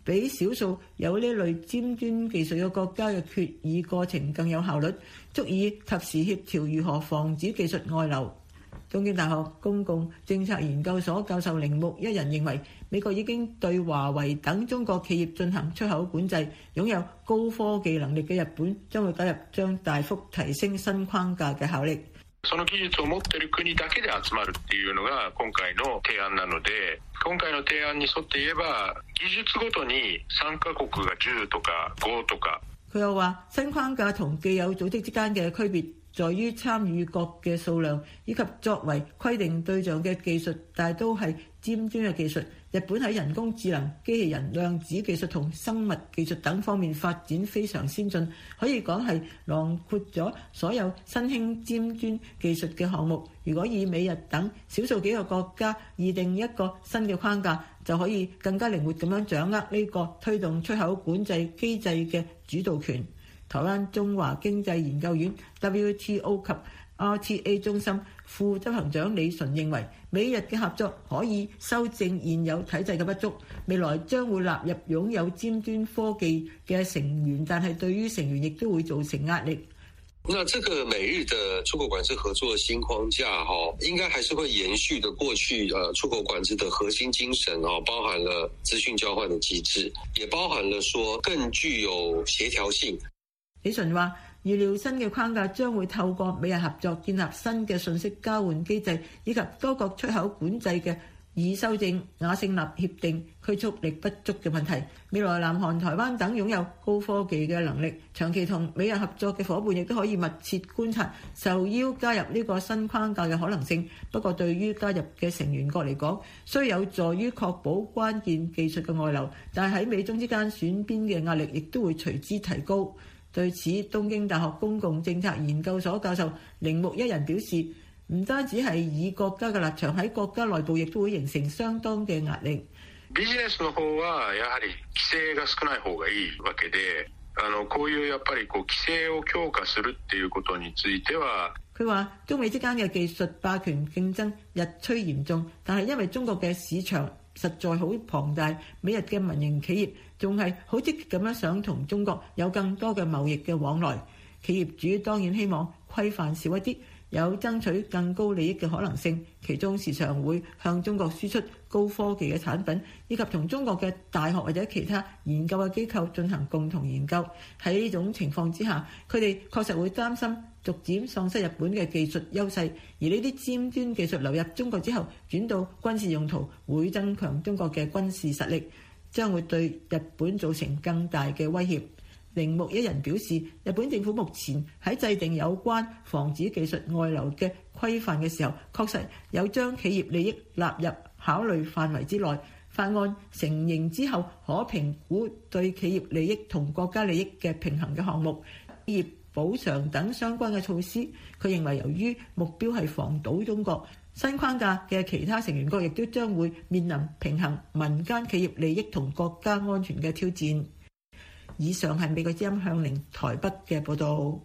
比少數有呢類尖端技術嘅國家嘅決議過程更有效率，足以及時協調如何防止技術外流。東京大學公共政策研究所教授鈴木一人認為，美國已經對華為等中國企業進行出口管制，擁有高科技能力嘅日本將會加入，將大幅提升新框架嘅效力。 その技術を持っている國だけで集まるっていうのが今回の提案なので、今回の提案に沿って言えば技術ごとに3カ國が10とか5とか。 佢又話，新框架同既有組織之間嘅區別在於參與國嘅數量，以及作為規定對象嘅技術大都係尖端嘅技術。日本喺人工智能、機器人、量子技術同生物技術等方面發展非常先進，可以講係囊括咗所有新興尖端技術嘅項目。如果以美日等少數幾個國家擬定一個新嘅框架，就可以更加靈活咁樣掌握呢個推動出口管制機制嘅主導權。台灣中華經濟研究院 WTO 及 RTA 中心副執行長李純認為，美日嘅合作可以修正現有體制嘅不足，未來將會納入擁有尖端科技嘅成員，但係對於成員亦都會造成壓力。 那這個美日的出口管制合作新框架應該還是會延續的過去出口管制的核心精神，包含了資訊交換的機制，也包含了說更具有協調性。 李純話，預料新嘅框架將會透過美日合作建立新嘅信息交換機制，以及多國出口管制嘅以修正亞勝納協定拘束力不足嘅問題。未來南韓、台灣等擁有高科技嘅能力，長期同美日合作嘅夥伴亦都可以密切觀察受邀加入呢個新框架嘅可能性。不過對於加入嘅成員國嚟講，雖有助於確保關鍵技術嘅外流，但係喺美中之間選邊嘅壓力亦都會隨之提高。對此，東京大學公共政策研究所教授鈴木一人表示，唔單止係以國家嘅立場，喺國家內部亦都會形成相當嘅壓力。 ビジネスの方はやはり規制が少ない方がいいわけで、こういうやっぱり規制を強化するっていうことについては。 佢話中美之間嘅技術霸權競爭日趨嚴重，但係因為中國嘅市場實在好龐大，美日嘅民營企業仲係好積極咁樣想同中國有更多嘅貿易嘅往來。企業主當然希望規範少一啲，有爭取更高利益嘅可能性，其中時常會向中國輸出高科技嘅產品，以及同中國嘅大學或者其他研究嘅機構進行共同研究。喺呢種情況之下，佢哋確實會擔心逐漸喪失日本嘅技術優勢，而呢啲尖端技術流入中國之後轉到軍事用途，會增強中國嘅軍事實力，將會對日本造成更大嘅威脅。鈴木一人表示，日本政府目前喺制定有關防止技術外流嘅規範嘅時候，確實有將企業利益納入考慮範圍之內。法案成形之後，可評估對企業利益同國家利益嘅平衡嘅項目、企業補償等相關嘅措施。佢認為，由於目標係防堵中國，新框架嘅其他成員國亦都將會面臨平衡民間企業利益同國家安全嘅挑戰。以上係美國之音向寧台北嘅報導。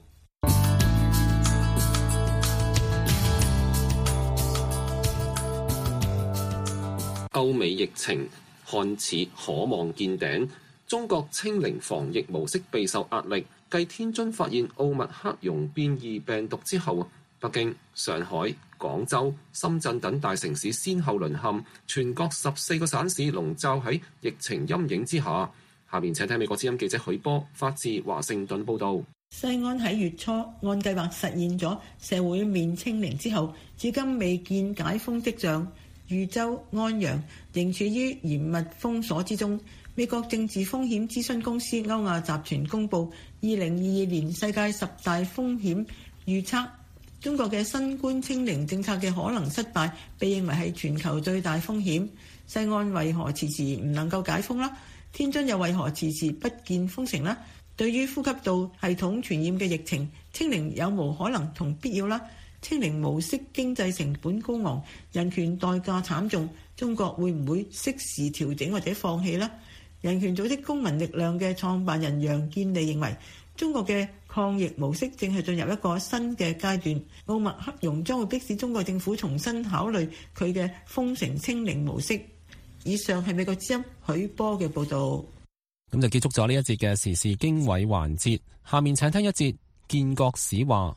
歐美疫情看似可望見頂，中國清零防疫模式備受壓力。繼天津發現奧密克戎變異病毒之後，北京、上海、廣州、深圳等大城市先後淪陷，全國14個省市籠罩喺疫情陰影之下。下面請睇美國之音記者許波發自華盛頓報導。 西安喺月初按計劃實現咗社會面清零之後，至今未見解封跡象。豫州、安陽仍處於嚴密封鎖之中。美國政治風險諮詢公司歐亞集團公佈2022年世界10大風險預測，中國嘅新冠清零政策嘅可能失敗，被認為係全球最大風險。西安為何遲遲唔能夠解封啦？天津又為何遲遲不見封城啦？對於呼吸道系統傳染嘅疫情，清零有無可能同必要啦？清零模式經濟成本高昂，人權代價慘重，中國會唔會適時調整或者放棄呢？人權組織公民力量嘅創辦人楊建利認為，中國嘅抗疫模式正係進入一個新嘅階段，奧密克戎將會迫使中國政府重新考慮佢嘅封城清零模式。以上係美國之音許波嘅報導。 咁就結束咗呢一節嘅時事經緯環節，下面請聽一節建國史話。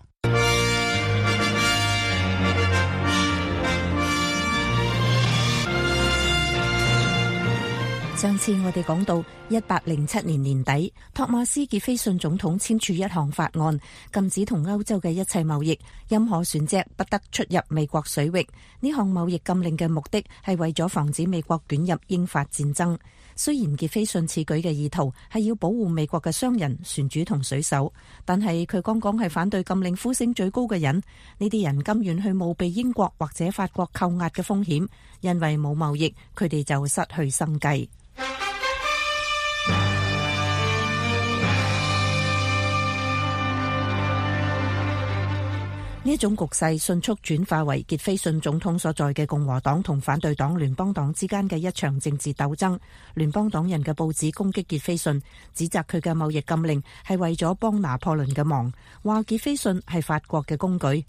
上次我哋講到1807年年底，托馬斯傑菲遜總統簽署一項法案，禁止同歐洲嘅一切貿易，任何船隻不得出入美國水域。呢項貿易禁令嘅目的係為咗防止美國捲入英法戰爭。雖然傑菲遜此舉嘅意圖係要保護美國嘅商人、船主同水手，但係佢剛剛係反對禁令呼聲最高嘅人。呢啲人甘願去冒被英國或者法國扣押嘅風險，因為冇貿易，佢哋就失去生計。呢一種局勢迅速轉化為傑菲遜總統所在嘅共和黨同反對黨聯邦黨之間嘅一場政治鬥爭。聯邦黨人嘅報紙攻擊傑菲遜，指責佢嘅貿易禁令係為咗幫拿破崙嘅忙，話傑菲遜係法國嘅工具。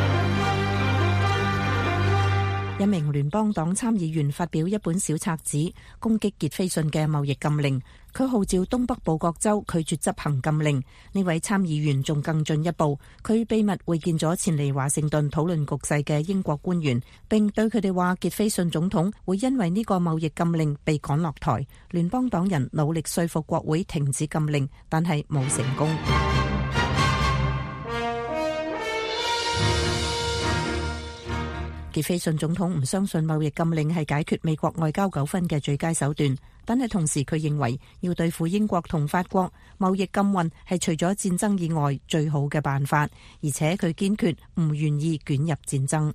一名聯邦黨參議員發表一本小冊子攻擊傑菲遜嘅貿易禁令，佢號召東北部各州拒絕執行禁令。呢位參議員仲更進一步，佢秘密會見咗前嚟華盛頓討論局勢嘅英國官員，並對佢哋話傑菲遜總統會因為呢個貿易禁令被趕落台。聯邦黨人努力說服國會停止禁令，但係冇成功。傑菲遜總統唔相信貿易禁令係解決美國外交糾紛嘅最佳手段，但係同時佢認為要對付英國同法國，貿易禁運係除咗戰爭以外最好嘅辦法，而且佢堅決唔願意捲入戰爭。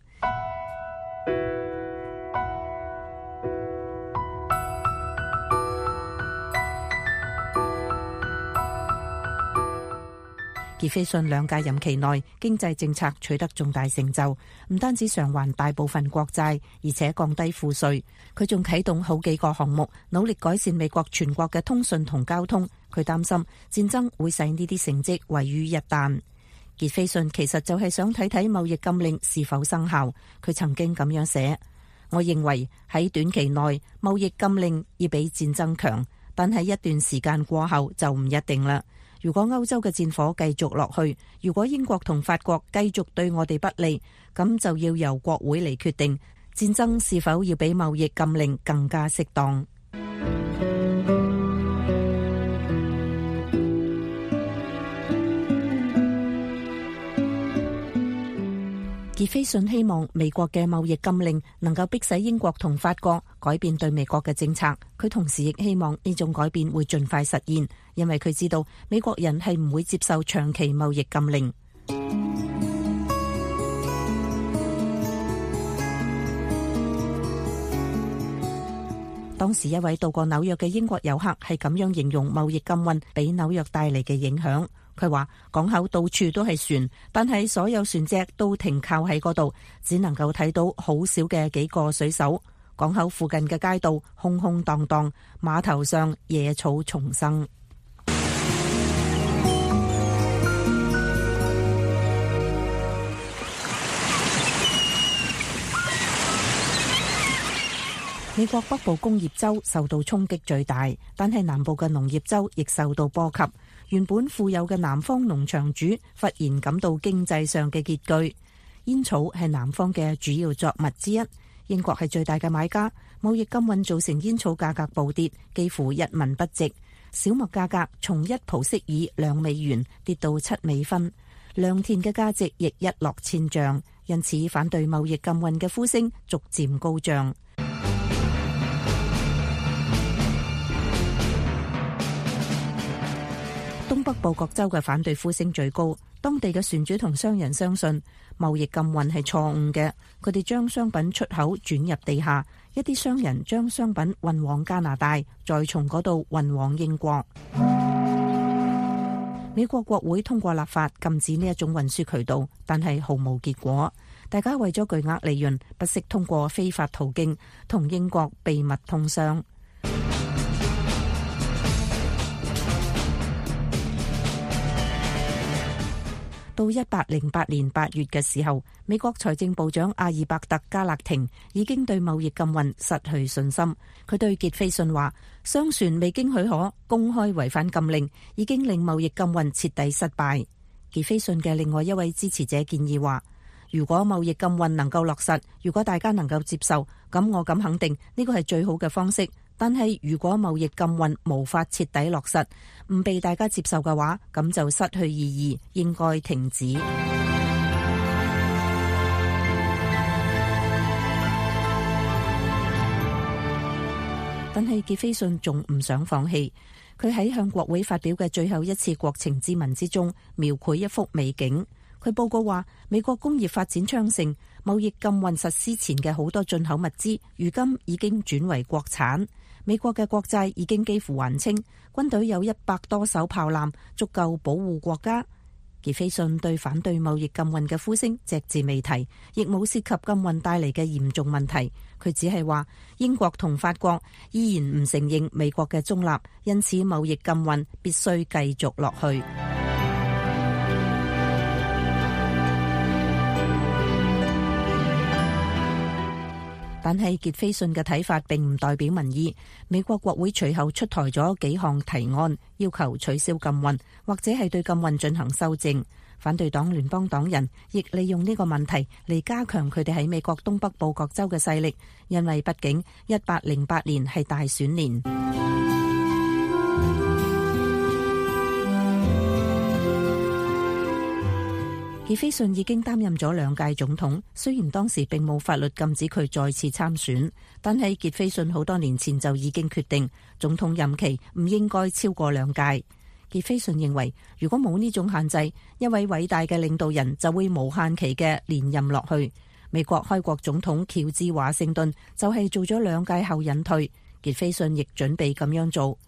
傑菲遜兩屆任期內，經濟政策取得重大成就，唔單止償還大部分國債，而且降低賦稅。佢仲啟動好幾個項目，努力改善美國全國嘅通訊同交通。佢擔心戰爭會使呢啲成績毀於一旦。傑菲遜其實就係想睇睇貿易禁令是否生效。佢曾經咁樣寫：我認為喺短期內貿易禁令要比戰爭強，但係一段時間過後就唔一定啦。如果歐洲嘅戰火繼續落去，如果英國同法國繼續對我哋不利，咁就要由國會嚟決定戰爭是否要比貿易禁令更加適當。傑菲遜希望美國嘅貿易禁令能夠迫使英國同法國改變對美國嘅政策，佢同時亦希望呢種改變會盡快實現，因為佢知道美國人係唔會接受長期貿易禁令。當時一位到過紐約嘅英國遊客係咁樣形容貿易禁運俾紐約帶嚟嘅影響。佢話港口到處都係船，但係所有船隻都停靠喺嗰度，只能夠睇到好少嘅幾個水手。港口附近嘅街道空空蕩蕩，碼頭上野草叢生。美國北部工業州受到衝擊最大，但係南部嘅農業州亦受到波及。原本富有嘅南方農場主忽然感到經濟上嘅拮據。煙草係南方嘅主要作物之一，英國係最大嘅買家。貿易禁運造成煙草價格暴跌，幾乎一文不值。小麥價格從1蒲息爾2美元跌到7美分，良田嘅價值亦一落千丈。因此反對貿易禁運嘅呼聲逐漸高漲。東北部各州嘅反對呼聲最高，當地嘅船主同商人相信貿易禁運係錯誤嘅，佢哋將商品出口轉入地下，一啲商人將商品運往加拿大，再從嗰度運往英國。美國國會通過立法禁止呢一種運輸渠道，但係毫無結果。大家為咗巨額利潤，不惜通過非法途徑同英國秘密通商。 到1808年8月嘅時候，美國財政部長阿爾伯特加勒廷已經對貿易禁運失去信心。佢對傑斐遜話，商船未經許可公開違反禁令，已經令貿易禁運徹底失敗。傑斐遜嘅另外一位支持者建議話，如果貿易禁運能夠落實，如果大家能夠接受，咁我敢肯定呢個係最好嘅方式。但係如果貿易禁運無法徹底落實，唔被大家接受嘅話，咁就失去意義，應該停止。但係傑斐遜仲唔想放棄，佢喺向國會發表嘅最後一次國情咨文之中，描繪一幅美景。佢報告話，美國工業發展昌盛，貿易禁運實施前嘅好多進口物資，如今已經轉為國產。美國嘅國債已經幾乎還清，軍隊有100多艘炮艦，足夠保護國家。傑斐遜對反對貿易禁運嘅呼聲隻字未提，亦冇涉及禁運帶嚟嘅嚴重問題。佢只係話英國同法國依然唔承認美國嘅中立，因此貿易禁運必須繼續落去。但係傑斐遜嘅睇法並唔代表民意。美國國會隨後出台咗幾項提案，要求取消禁運，或者係對禁運進行修正。反對黨聯邦黨人亦利用呢個問題嚟加強佢哋喺美國東北部各州嘅勢力，因為畢竟1808年係大選年。傑斐遜已經擔任咗2屆總統，雖然當時並冇法律禁止佢再次參選，但係傑斐遜好多年前就已經決定總統任期唔應該超過2屆。傑斐遜認為，如果冇呢種限制，一位偉大嘅領導人就會無限期嘅連任落去。美國開國總統喬治華盛頓就係做咗2屆後隱退，傑斐遜亦準備咁樣做。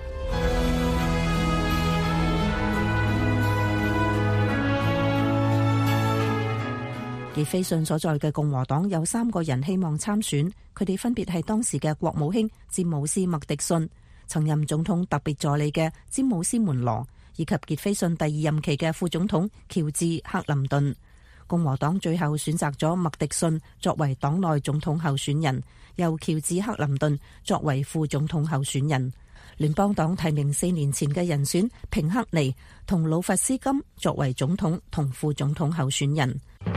傑斐遜所在嘅共和黨有3個人希望參選，佢哋分別係當時嘅國務卿詹姆斯麥迪遜、曾任總統特別助理嘅詹姆斯門羅，以及傑斐遜第2任期嘅副總統喬治克林頓。共和黨最後選擇咗麥迪遜作為黨內總統候選人，由喬治克林頓作為副總統候選人。聯邦黨提名4年前嘅人選平克尼同魯弗斯金作為總統同副總統候選人。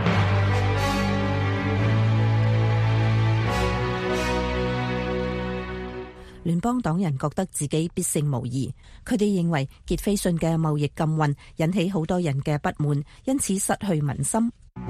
聯邦黨人覺得自己必勝無疑，佢哋認為傑斐遜嘅貿易禁運引起好多人嘅不滿，因此失去民心。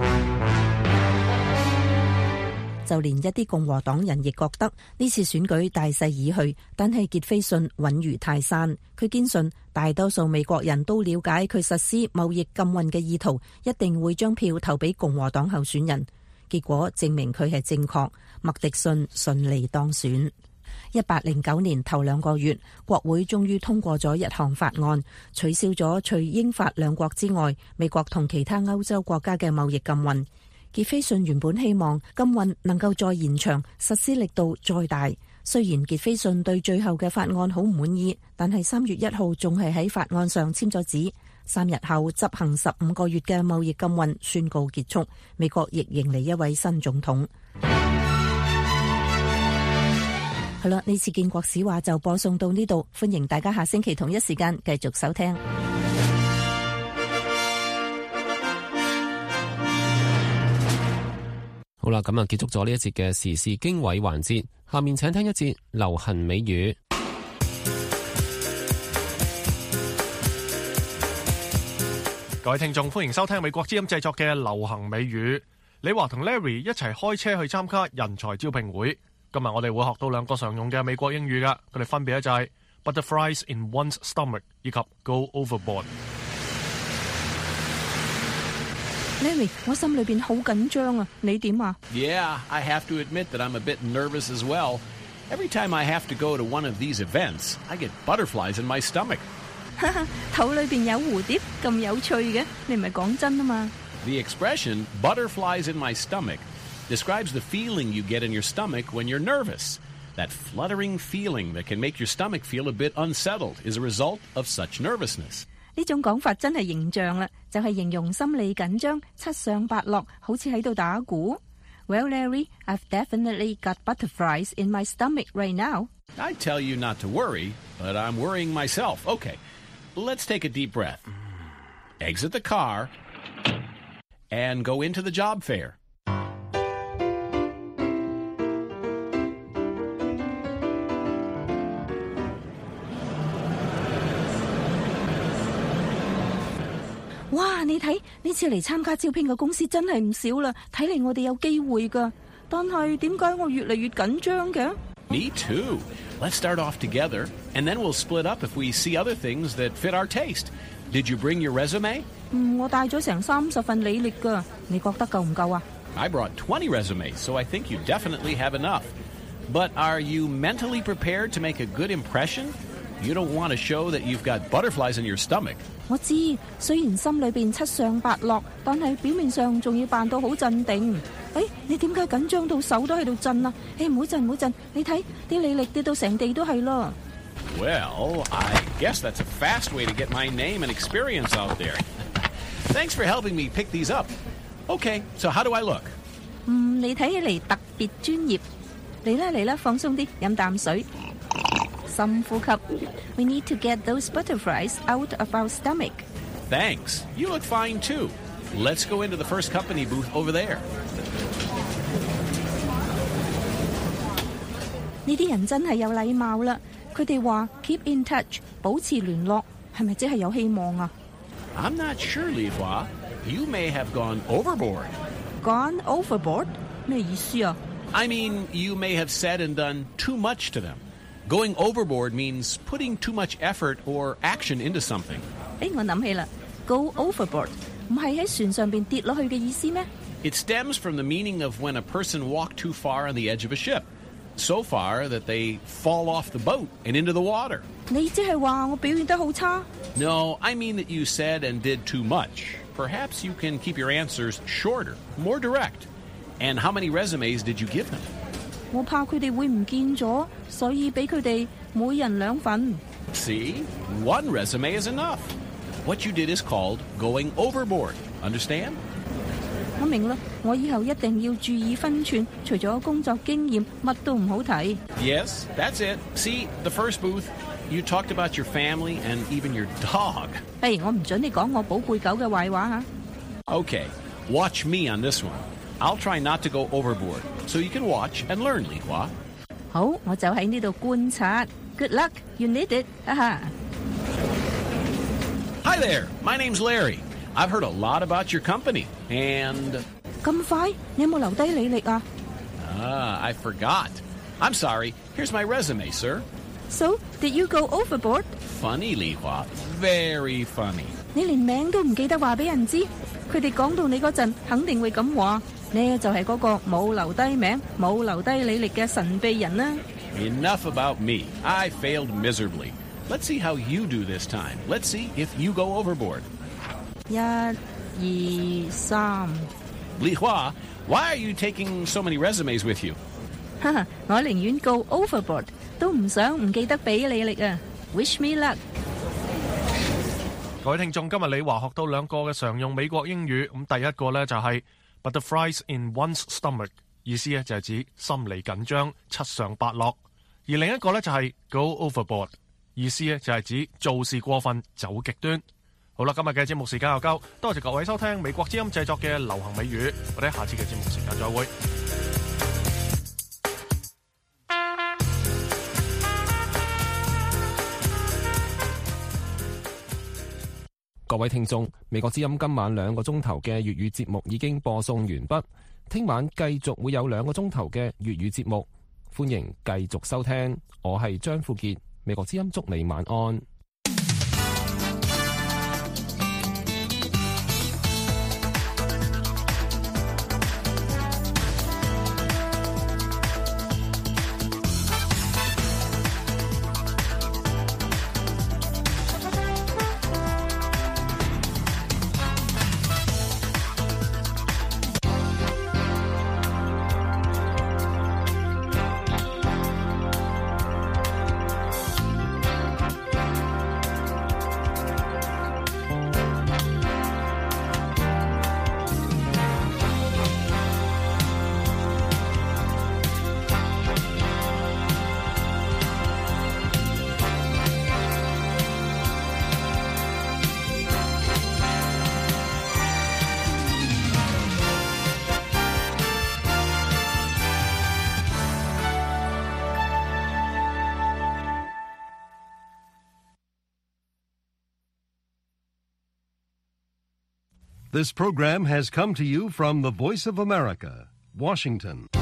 就連一啲共和黨人亦覺得呢次選舉大勢已去，但係傑斐遜穩如泰山。佢堅信大多數美國人都了解佢實施貿易禁運嘅意圖，一定會將票投俾共和黨候選人。結果證明佢係正確，麥迪遜順利當選。1809年頭2個月，國會終於通過咗一項法案，取消咗除英法2國之外，美國同其他歐洲國家嘅貿易禁運。傑斐遜原本希望禁運能夠再延長，實施力度再大。雖然傑斐遜對最後嘅法案好唔滿意，但係3月1號仲係喺法案上簽咗字。3日後執行15個月嘅貿易禁運宣告結束，美國亦迎嚟一位新總統。好啦，呢次建國史話就播送到呢度，歡迎大家下星期同一時間繼續收聽。 好啦，咁啊結束咗呢一節嘅時事經緯環節，下面請聽一節流行美語。 各位聽眾，歡迎收聽美國之音製作嘅流行美語。李華同 Larry 一齊開車去參加人才招聘會。今日我哋會學到2個常用嘅美國英語噶，佢哋分別咧就係 butterflies in one's stomach 以及 go overboard。 Larry， 我心裏邊好緊張啊，你點啊？ Yeah, I have to admit that I'm a bit nervous as well. Every time I have to go to one of these events, I get butterflies in my stomach. 肚裏邊有蝴蝶咁有趣嘅，你唔係講真啊嘛？ The expression butterflies in my stomach describes the feeling you get in your stomach when you're nervous. That fluttering feeling that can make your stomach feel a bit unsettled is a result of such nervousness. 呢種講法真係形象啦，就係形容心理緊張、七上八落，好似喺度打鼓。Well, Larry, I've definitely got butterflies in my stomach right now. I tell you not to worry, but I'm worrying myself. Okay, let's take a deep breath. Exit the car and go into the job fair. 哇！你睇呢次嚟參加招聘嘅公司真係唔少啦，睇嚟我哋有機會㗎。但係點解我越嚟越緊張嘅？ Me too. Let's start off together, and then we'll split up if we see other things that fit our taste. Did you bring your resume? 我帶咗成30份履歷㗎，你覺得夠唔夠啊？ I brought 20 resumes, so I think you definitely have enough. But are you mentally prepared to make a good impression? You don't want to show that you've got butterflies in your stomach. 我知，雖然心裏邊七上八落，但係表面上仲要扮到好鎮定。你點解緊張到手都喺度震啊？唔好震，唔好震，你睇啲履歷跌到成地都係啦。 Well, I guess that's a fast way to get my name and experience out there. Thanks for helping me pick these up. Okay, so how do I look? 你睇起嚟特別專業。嚟啦，放鬆啲，飲啖水。深呼吸。We need to get those butterflies out of our stomach. Thanks. You look fine too. Let's go into the first company booth over there. 呢啲人真係有禮貌啦。佢哋話 keep in touch， 保持聯絡，係咪即係有希望啊？ I'm not sure, Li Hua. You may have gone overboard. Gone overboard？ 咩意思啊？ I mean, you may have said and done too much to them. Going overboard means putting too much effort or action into something. 我諗起啦 ，go overboard 唔係喺船上邊跌落去嘅意思咩？ It stems from the meaning of when a person walked too far on the edge of a ship, so far that they fall off the boat and into the water. 你即係話我表現得好差？ No, I mean that you said and did too much. Perhaps you can keep your answers shorter, more direct. And how many resumes did you give them? 我怕佢哋會唔見咗，所以俾佢哋每人2份。 See? One resume is enough. What you did is called going overboard. Understand? 我明啦，我以後一定要注意分寸，除咗工作經驗，乜都唔好睇。 Yes, that's it. See, the first booth, you talked about your family and even your dog. 我唔准你講我寶貝狗嘅壞話嚇。 Okay, watch me on this one. I'll try not to go overboard, so you can watch and learn, Li Hua. 好，我就喺呢度觀察。Good luck, you need it. Hi there, my name's Larry. I've heard a lot about your company, and... 咁快？你有冇留低履歷啊？ I forgot. I'm sorry. Here's my resume, sir. So, did you go overboard? Funny, Li Hua. Very funny. 你連名都唔記得話俾人知，佢哋講到你嗰陣，肯定會咁話。呢就係嗰個冇留低名、冇留低履歷嘅神秘人啦。 Enough about me. I failed miserably. Let's see how you do this time. Let's see if you go overboard. 1、2、3。 Li Hua, why are you taking so many resumes with you? 我寧願 go overboard， 都唔想唔記得俾履歷啊。Wish me luck。 各位聽眾，今日李華學到2個嘅常用美國英語。咁第一個呢，就係 butterflies in one's stomach， 意思呢就係指心理緊張、七上八落；而另一個呢，就係 go overboard， 意思呢就係指做事過分、走極端。好啦，今日嘅節目時間又夠，多謝各位收聽美國之音製作嘅流行美語，我哋下次嘅節目時間再會。 各位聽眾，美國之音今晚2個鐘頭嘅粵語節目已經播送完畢，聽晚繼續會有2個鐘頭嘅粵語節目，歡迎繼續收聽。我係張富傑，美國之音祝你晚安。 This program has come to you from the Voice of America, Washington.